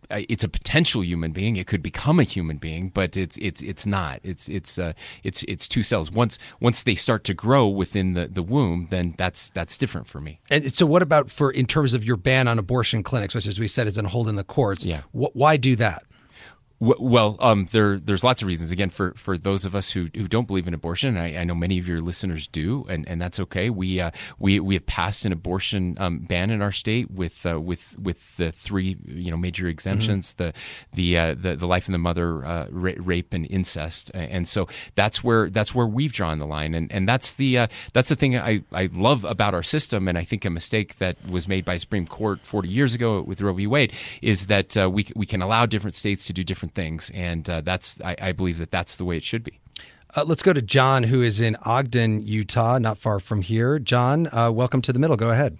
it's a potential human being. It could become a human being, but it's it's it's not. It's it's uh, it's it's two cells. Once once they start to grow within the, the womb, then that's that's different for me. And so, what about for in terms of your ban on abortion clinics, which, as we said, is on hold in the courts? Yeah. Wh- why do that? Well, um, there there's lots of reasons. Again, for, for those of us who, who don't believe in abortion, I, I know many of your listeners do, and, and that's okay. We uh, we we have passed an abortion um, ban in our state with uh, with with the three you know major exemptions: mm-hmm. the the, uh, the the life of the mother, uh, ra- rape, and incest. And so that's where that's where we've drawn the line, and and that's the uh, that's the thing I, I love about our system, and I think a mistake that was made by Supreme Court forty years ago with Roe v. Wade is that uh, we we can allow different states to do different things, and uh, that's I, I believe that that's the way it should be. Uh, let's go to John, who is in Ogden, Utah, not far from here. John, uh, welcome to The Middle. Go ahead.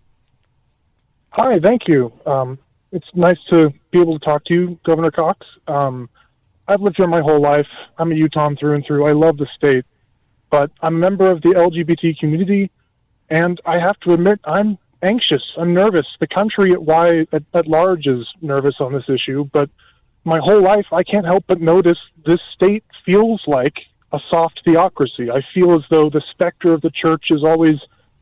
Hi, thank you. Um, it's nice to be able to talk to you, Governor Cox. Um, I've lived here my whole life. I'm a Utahn through and through. I love the state, but I'm a member of the L G B T community, and I have to admit I'm anxious. I'm nervous. The country at, wide, at, at large is nervous on this issue, but my whole life, I can't help but notice this state feels like a soft theocracy. I feel as though the specter of the church is always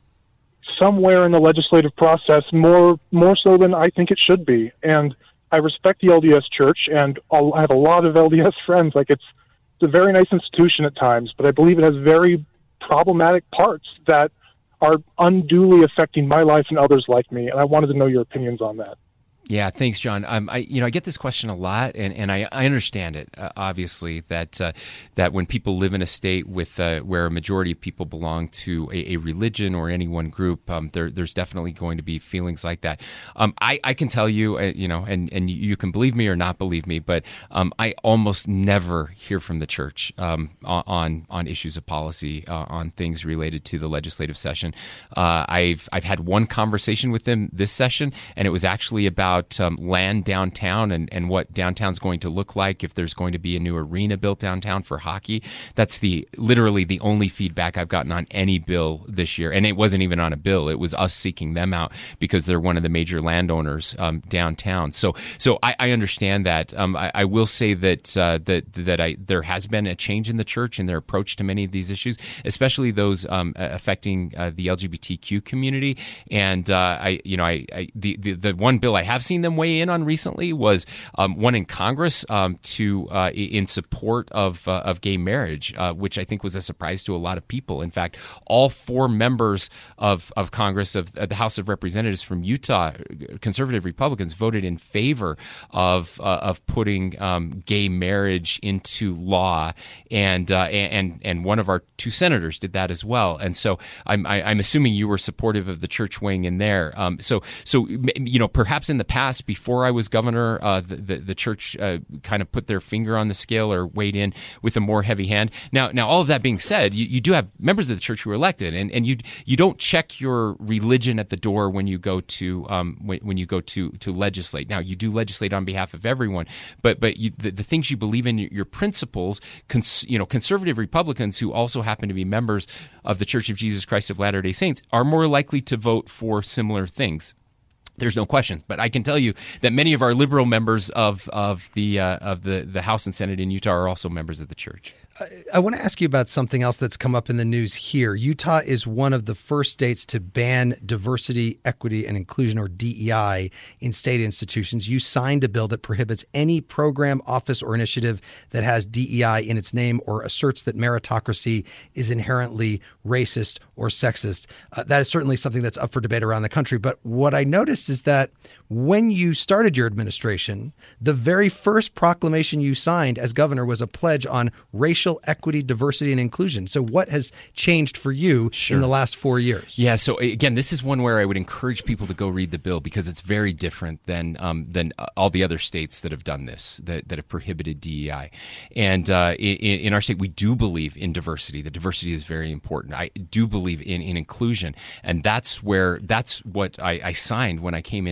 somewhere in the legislative process, more more so than I think it should be. And I respect the L D S Church, and I'll, I have a lot of L D S friends. Like it's, it's a very nice institution at times, but I believe it has very problematic parts that are unduly affecting my life and others like me. And I wanted to know your opinions on that. Yeah, thanks, John. Um, I, you know, I get this question a lot, and, and I, I understand it. Uh, obviously, that uh, that when people live in a state with uh, where a majority of people belong to a, a religion or any one group, um, there, there's definitely going to be feelings like that. Um, I, I can tell you, uh, you know, and, and you can believe me or not believe me, but um, I almost never hear from the church um, on on issues of policy, uh, on things related to the legislative session. Uh, I've I've had one conversation with them this session, and it was actually about Um, land downtown and, and what downtown's going to look like, if there's going to be a new arena built downtown for hockey. That's the literally the only feedback I've gotten on any bill this year. And it wasn't even on a bill. It was us seeking them out because they're one of the major landowners um, downtown. So so I, I understand that. Um, I, I will say that uh, that that I there has been a change in the church in their approach to many of these issues, especially those um, affecting uh, the L G B T Q community. And uh, I, you know, I, I the, the the one bill I have seen them weigh in on recently was um, one in Congress um, to uh, in support of uh, of gay marriage, uh, which I think was a surprise to a lot of people. In fact, all four members of of Congress of, of the House of Representatives from Utah, conservative Republicans, voted in favor of uh, of putting um, gay marriage into law, and uh, and and one of our two senators did that as well. And so I'm I, I'm assuming you were supportive of the church wing in there. Um, so so you know perhaps in the past, before I was governor, uh, the, the the church uh, kind of put their finger on the scale or weighed in with a more heavy hand. Now, now all of that being said, you, you do have members of the church who are elected, and, and you you don't check your religion at the door when you go to um, when, when you go to to legislate. Now, you do legislate on behalf of everyone, but but you, the, the things you believe in, your, your principles, cons, you know, conservative Republicans who also happen to be members of the Church of Jesus Christ of Latter-day Saints are more likely to vote for similar things. There's no question, but I can tell you that many of our liberal members of of the uh, of the, the House and Senate in Utah are also members of the church. I, I want to ask you about something else that's come up in the news here. Utah is one of the first states to ban diversity, equity, and inclusion, or D E I, in state institutions. You signed a bill that prohibits any program, office, or initiative that has D E I in its name or asserts that meritocracy is inherently racist or sexist. Uh, that is certainly something that's up for debate around the country. But what I noticed is that when you started your administration, the very first proclamation you signed as governor was a pledge on racial equity, diversity, and inclusion. So what has changed for you sure. in the last four years? Yeah, so again, this is one where I would encourage people to go read the bill because it's very different than um, than all the other states that have done this, that, that have prohibited D E I. And uh, in, in our state, we do believe in diversity. The diversity is very important. I do believe in, in inclusion. And that's where that's what I, I signed when I came into office.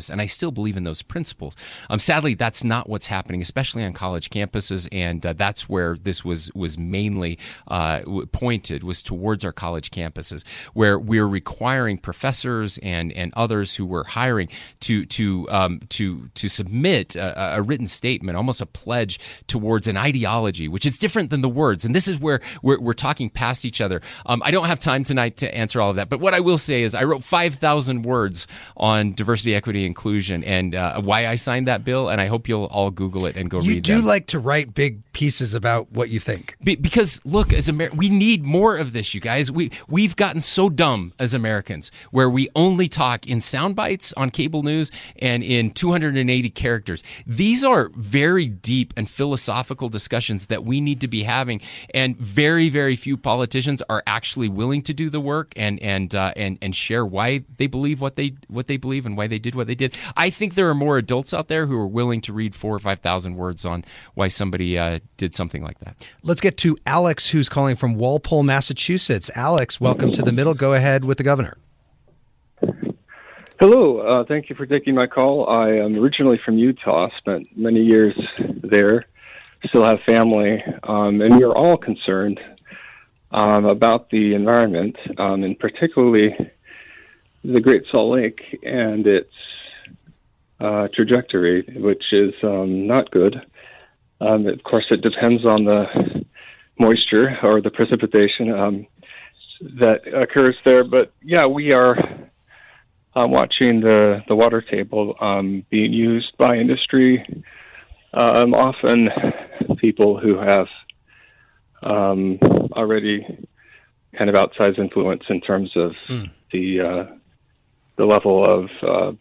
this, and I still believe in those principles. Um, sadly, that's not what's happening, especially on college campuses, and uh, that's where this was was mainly uh, pointed, was towards our college campuses, where we're requiring professors and and others who we're hiring to to um, to to submit a, a written statement, almost a pledge towards an ideology, which is different than the words. And this is where we're, we're talking past each other. Um, I don't have time tonight to answer all of that, but what I will say is I wrote five thousand words on diversity, equity, inclusion, and uh, why I signed that bill, and I hope you'll all Google it and go you read do them. like to write big pieces about what you think. Be- because, look, as Amer- we need more of this, you guys. We, we've gotten so dumb as Americans, where we only talk in sound bites on cable news and in two hundred eighty characters. These are very deep and philosophical discussions that we need to be having, and very, very few politicians are actually willing to do the work and and uh, and and share why they believe what they what they believe and why they did what they did. I think there are more adults out there who are willing to read four or five thousand words on why somebody uh, did something like that. Let's get to Alex, who's calling from Walpole, Massachusetts. Alex, welcome to the middle. Go ahead with the governor. Hello. Uh, thank you for taking my call. I am originally from Utah, spent many years there, still have family, um, and we are all concerned um, about the environment, um, and particularly the Great Salt Lake and its uh, trajectory, which is um, not good. Um, of course, it depends on the moisture or the precipitation um, that occurs there. But yeah, we are uh, watching the, the water table um, being used by industry. Um, often people who have um, already kind of outsized influence in terms of mm. the uh, the level of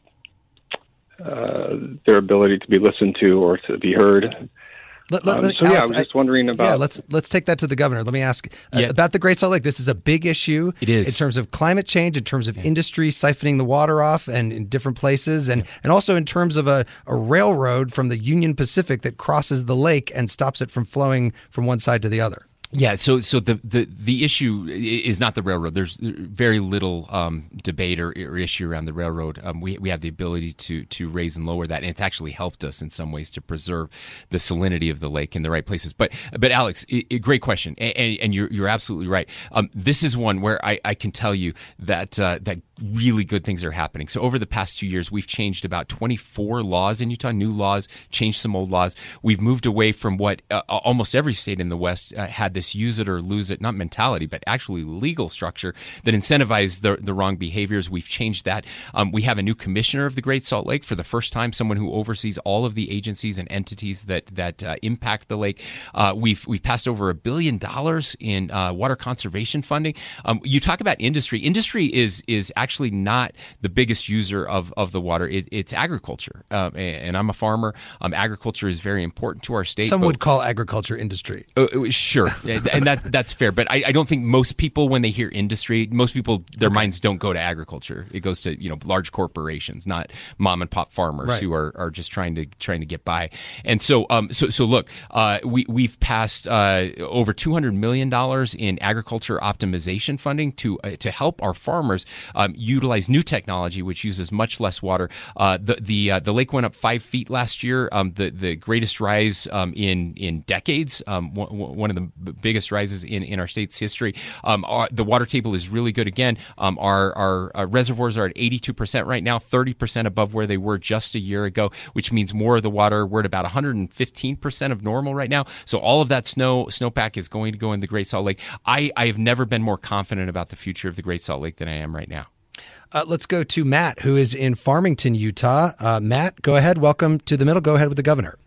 uh, uh, their ability to be listened to or to be heard. Let, let, um, let, so Alex, yeah, I was just wondering about. Yeah, let's let's take that to the governor. Let me ask uh, yeah. about the Great Salt Lake. This is a big issue. It is in terms of climate change, in terms of industry siphoning the water off, and in different places, and and also in terms of a, a railroad from the Union Pacific that crosses the lake and stops it from flowing from one side to the other. Yeah, so so the, the, the issue is not the railroad. There's very little um, debate or, or issue around the railroad. Um, we we have the ability to to raise and lower that, and it's actually helped us in some ways to preserve the salinity of the lake in the right places. But but Alex, it, it, great question, and, and you're you're absolutely right. Um, this is one where I, I can tell you that uh, that really good things are happening. So over the past two years, we've changed about twenty-four laws in Utah, new laws, changed some old laws. We've moved away from what uh, almost every state in the West uh, had this use it or lose it, not mentality, but actually legal structure that incentivized the, the wrong behaviors. We've changed that. Um, we have a new commissioner of the Great Salt Lake for the first time, someone who oversees all of the agencies and entities that that uh, impact the lake. Uh, we've we've passed over a billion dollars in uh, water conservation funding. Um, you talk about industry. Industry is is actually not the biggest user of, of the water. It, it's agriculture, um, and, and I'm a farmer. Um, agriculture is very important to our state. Some but, would call agriculture industry. Uh, sure. And that that's fair, but I, I don't think most people, when they hear industry, most people, their okay. minds don't go to agriculture. It goes to you know large corporations, not mom and pop farmers right. who are, are just trying to trying to get by. And so, um, so so look, uh, we we've passed uh, over two hundred million dollars in agriculture optimization funding to uh, to help our farmers um, utilize new technology, which uses much less water. Uh, the the uh, the lake went up five feet last year, um, the the greatest rise um, in in decades, um, one, one of the biggest rises in, in our state's history. Um, our, the water table is really good again. Um, our, our, our reservoirs are at eighty-two percent right now, thirty percent above where they were just a year ago, which means more of the water. We're at about one hundred fifteen percent of normal right now. So all of that snow snowpack is going to go in the Great Salt Lake. I, I have never been more confident about the future of the Great Salt Lake than I am right now. Uh, let's go to Matt, who is in Farmington, Utah. Uh, Matt, go ahead. Welcome to the middle. Go ahead with the governor.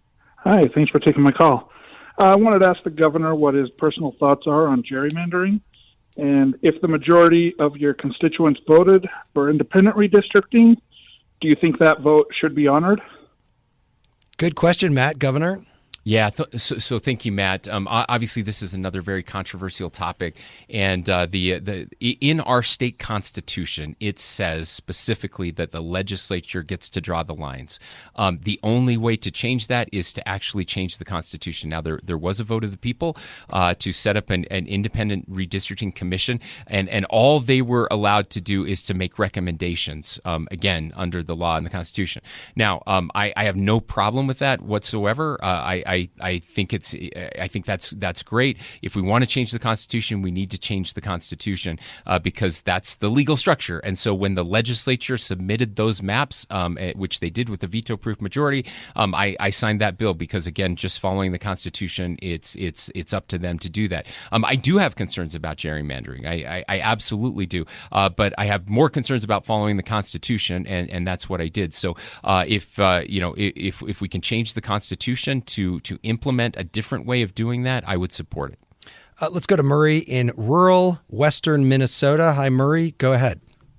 Hi, thanks for taking my call. Uh, I wanted to ask the governor what his personal thoughts are on gerrymandering, and if the majority of your constituents voted for independent redistricting, do you think that vote should be honored? Good question, Matt. Governor? Yeah, th- so, so thank you, Matt. Um, obviously, this is another very controversial topic, and uh, the the in our state constitution, it says specifically that the legislature gets to draw the lines. Um, the only way to change that is to actually change the constitution. Now, there there was a vote of the people uh, to set up an, an independent redistricting commission, and and all they were allowed to do is to make recommendations. Um, again, under the law and the Constitution. Now, um, I, I have no problem with that whatsoever. Uh, I, I I think it's I think that's that's great. If we want to change the Constitution, we need to change the Constitution uh, because that's the legal structure. And so when the legislature submitted those maps, um, which they did with a veto-proof majority, um, I, I signed that bill because, again, just following the Constitution, it's it's it's up to them to do that. Um, I do have concerns about gerrymandering. I, I, I absolutely do. Uh, but I have more concerns about following the Constitution, and, and that's what I did. So uh, if uh, you know if if we can change the Constitution to to implement a different way of doing that, I would support it. Uh, let's go to Murray in rural western Minnesota. Hi, Murray. Go ahead.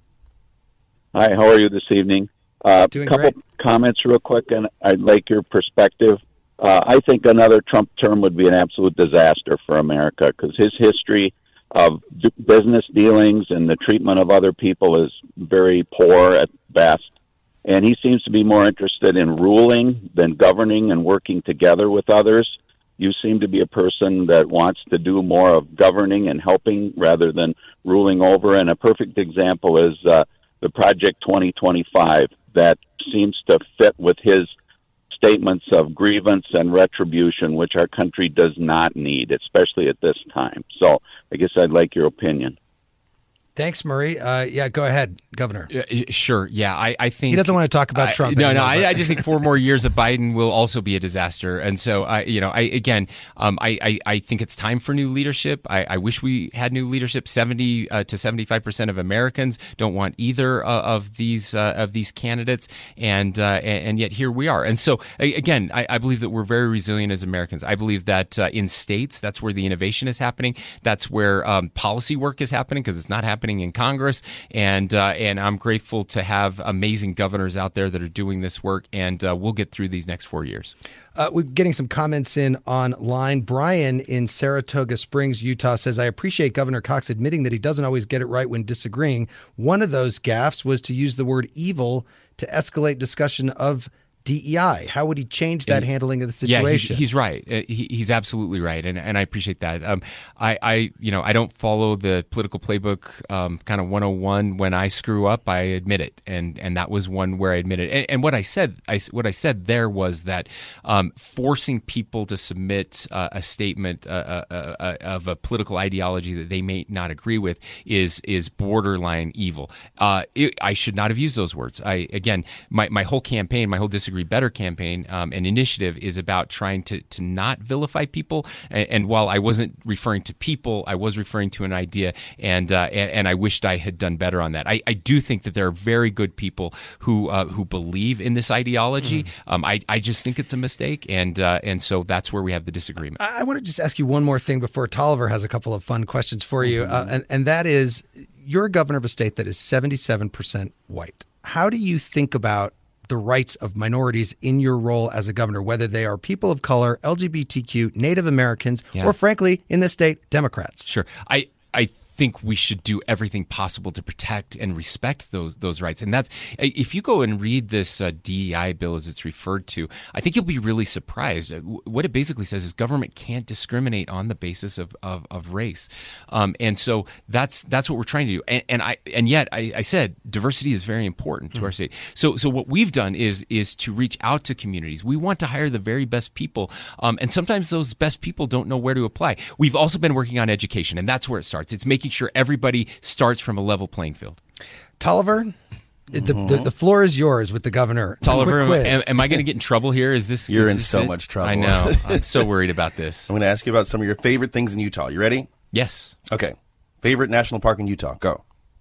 Hi, how are you this evening? Uh, Doing couple great. comments real quick, and I'd like your perspective. Uh, I think another Trump term would be an absolute disaster for America because his history of d- business dealings and the treatment of other people is very poor at best. And he seems to be more interested in ruling than governing and working together with others. You seem to be a person that wants to do more of governing and helping rather than ruling over. And a perfect example is uh, the Project twenty twenty-five that seems to fit with his statements of grievance and retribution, which our country does not need, especially at this time. So I guess I'd like your opinion. Thanks, Murray. Uh, yeah, go ahead, Governor. Uh, sure. Yeah, I, I think he doesn't want to talk about I, Trump. No, anymore, no. I, but... I just think four more years of Biden will also be a disaster. And so, I, you know, I again, um, I, I, I think it's time for new leadership. I, I wish we had new leadership. Seventy uh, to seventy-five percent of Americans don't want either uh, of these uh, of these candidates, and, uh, and and yet here we are. And so, again, I, I believe that we're very resilient as Americans. I believe that uh, in states, that's where the innovation is happening. That's where um, policy work is happening because it's not happening in Congress. And uh, and I'm grateful to have amazing governors out there that are doing this work, and uh, we'll get through these next four years. Uh, we're getting some comments in online. Brian in Saratoga Springs, Utah says, I appreciate Governor Cox admitting that he doesn't always get it right when disagreeing. One of those gaffes was to use the word evil to escalate discussion of D E I. How would he change that handling of the situation? Yeah, he's, he's right. Uh, he, he's absolutely right, and and I appreciate that. Um, I, I you know I don't follow the political playbook um, kind of one oh one. When I screw up, I admit it, and and that was one where I admitted. And, and what I said, I what I said there was that um, forcing people to submit uh, a statement uh, uh, uh, of a political ideology that they may not agree with is is borderline evil. Uh, it, I should not have used those words. I again, my my whole campaign, my whole Disagree Better campaign um, and initiative is about trying to to not vilify people. And, and while I wasn't referring to people, I was referring to an idea, and uh, and, and I wished I had done better on that. I, I do think that there are very good people who uh, who believe in this ideology. Mm-hmm. Um, I I just think it's a mistake, and uh, and so that's where we have the disagreement. I, I want to just ask you one more thing before Tolliver has a couple of fun questions for you, mm-hmm. uh, and and that is, you're a governor of a state that is seventy-seven percent white. How do you think about the rights of minorities in your role as a governor, whether they are people of color, L G B T Q, Native Americans, yeah. or frankly, in this state, Democrats? Sure. I, I think we should do everything possible to protect and respect those those rights. And that's, if you go and read this uh, D E I bill as it's referred to, I think you'll be really surprised. What it basically says is government can't discriminate on the basis of of, of race, um, and so that's that's what we're trying to do. And, and I and yet I, I said diversity is very important to mm-hmm. our state. So so what we've done is is to reach out to communities. We want to hire the very best people, um, and sometimes those best people don't know where to apply. We've also been working on education, and that's where it starts. It's making sure everybody starts from a level playing field. Tolliver, mm-hmm. the, the the floor is yours with the governor. Tolliver, am, am I going to get in trouble here? Is this? You're is in this so it? much trouble. I know. I'm so worried about this. I'm going to ask you about some of your favorite things in Utah. You ready? Yes. Okay. Favorite national park in Utah? Go.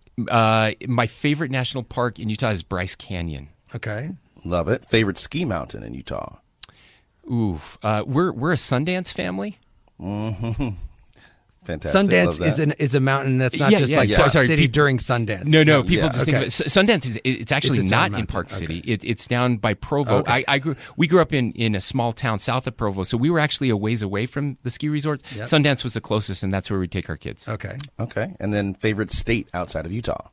Uh, my favorite national park in Utah is Bryce Canyon. Okay. Love it. Favorite ski mountain in Utah? Ooh, uh, we're we're a Sundance family. Mm-hmm. Fantastic. Sundance is an is a mountain that's not Yeah, just yeah, like yeah. Park Sorry, City people- during Sundance. No, no. People Yeah, just okay. think of it. S- Sundance is it's actually It's its own not in mountain. Park Okay. City. It, it's down by Provo. Okay. I, I grew. We grew up in, in a small town south of Provo, so we were actually a ways away from the ski resorts. Yep. Sundance was the closest, and that's where we take our kids. Okay. Okay. And then favorite state outside of Utah?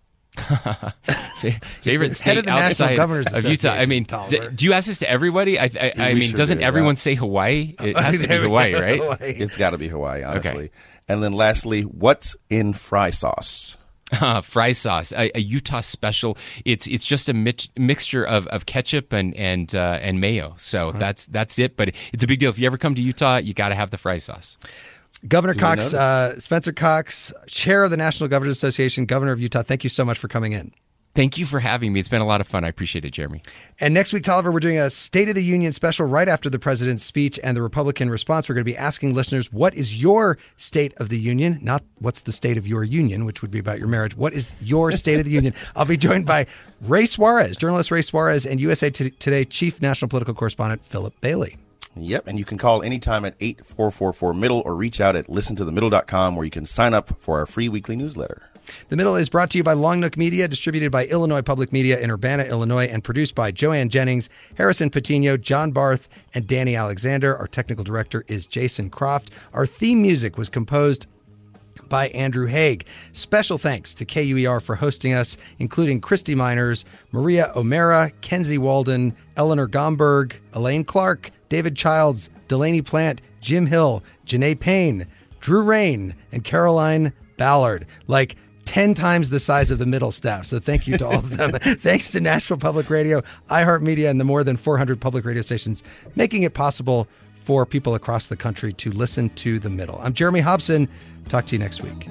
Favorite Head state of the National outside Governors of Utah. I mean, Association, d- Tolliver. do you ask this to everybody? I, I, I We mean, sure doesn't do, everyone yeah. say Hawaii? It has to be Hawaii, right? It's got to be Hawaii, honestly. Okay. And then lastly, what's in fry sauce? Uh, fry sauce, a, a Utah special. It's it's just a mi- mixture of, of ketchup and and uh, and mayo. So Uh-huh. that's that's it. But it's a big deal. If you ever come to Utah, you got to have the fry sauce. Governor Do we Cox, know uh, Spencer Cox, chair of the National Governors Association, governor of Utah. Thank you so much for coming in. Thank you for having me. It's been a lot of fun. I appreciate it, Jeremy. And next week, Tolliver, we're doing a State of the Union special right after the president's speech and the Republican response. We're going to be asking listeners, what is your State of the Union? Not what's the state of your union, which would be about your marriage. What is your State of the Union? I'll be joined by Ray Suarez, journalist Ray Suarez, and U S A Today Chief National Political Correspondent Philip Bailey. Yep, and you can call anytime at eight four four four middle or reach out at listen to the middle dot com where you can sign up for our free weekly newsletter. The Middle is brought to you by Long Nook Media, distributed by Illinois Public Media in Urbana, Illinois, and produced by Joanne Jennings, Harrison Patino, John Barth, and Danny Alexander. Our technical director is Jason Croft. Our theme music was composed by Andrew Haig. Special thanks to K U E R for hosting us, including Christy Miners, Maria O'Mara, Kenzie Walden, Eleanor Gomberg, Elaine Clark, David Childs, Delaney Plant, Jim Hill, Janae Payne, Drew Rain, and Caroline Ballard. Like ten times the size of the Middle staff. So thank you to all of them. Thanks to Nashville Public Radio, iHeartMedia, and the more than four hundred public radio stations making it possible for people across the country to listen to The Middle. I'm Jeremy Hobson. Talk to you next week.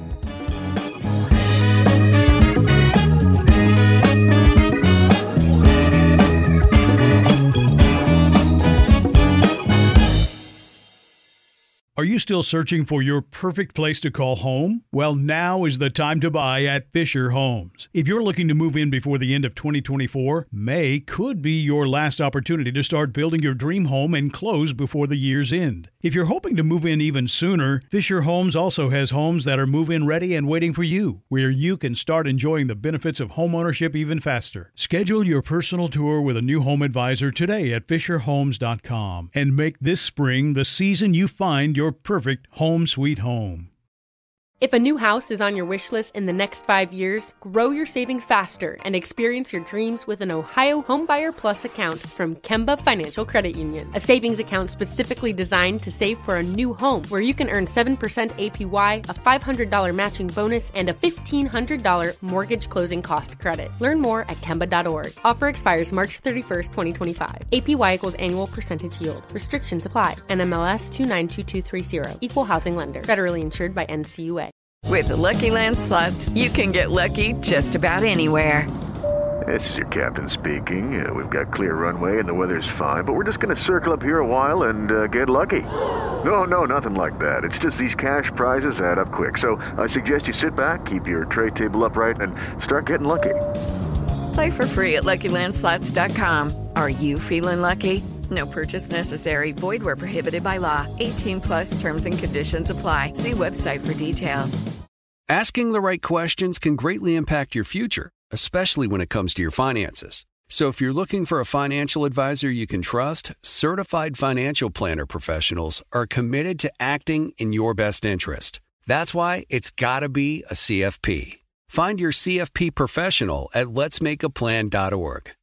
Are you still searching for your perfect place to call home? Well, now is the time to buy at Fisher Homes. If you're looking to move in before the end of twenty twenty-four, May could be your last opportunity to start building your dream home and close before the year's end. If you're hoping to move in even sooner, Fisher Homes also has homes that are move-in ready and waiting for you, where you can start enjoying the benefits of homeownership even faster. Schedule your personal tour with a new home advisor today at fisher homes dot com and make this spring the season you find your perfect home sweet home. If a new house is on your wish list in the next five years, grow your savings faster and experience your dreams with an Ohio Homebuyer Plus account from Kemba Financial Credit Union. A savings account specifically designed to save for a new home, where you can earn seven percent A P Y, a five hundred dollars matching bonus, and a fifteen hundred dollars mortgage closing cost credit. Learn more at kemba dot org. Offer expires March thirty-first, twenty twenty-five. A P Y equals annual percentage yield. Restrictions apply. N M L S two nine two two three zero. Equal housing lender. Federally insured by N C U A. With the Lucky Land Slots, you can get lucky just about anywhere. This is your captain speaking. Uh, we've got clear runway and the weather's fine, but we're just going to circle up here a while and uh, get lucky. No, no, nothing like that. It's just these cash prizes add up quick. So I suggest you sit back, keep your tray table upright, and start getting lucky. Play for free at lucky land slots dot com. Are you feeling lucky? No purchase necessary. Void where prohibited by law. eighteen plus terms and conditions apply. See website for details. Asking the right questions can greatly impact your future, especially when it comes to your finances. So if you're looking for a financial advisor you can trust, certified financial planner professionals are committed to acting in your best interest. That's why it's got to be a C F P. Find your C F P professional at lets make a plan dot org.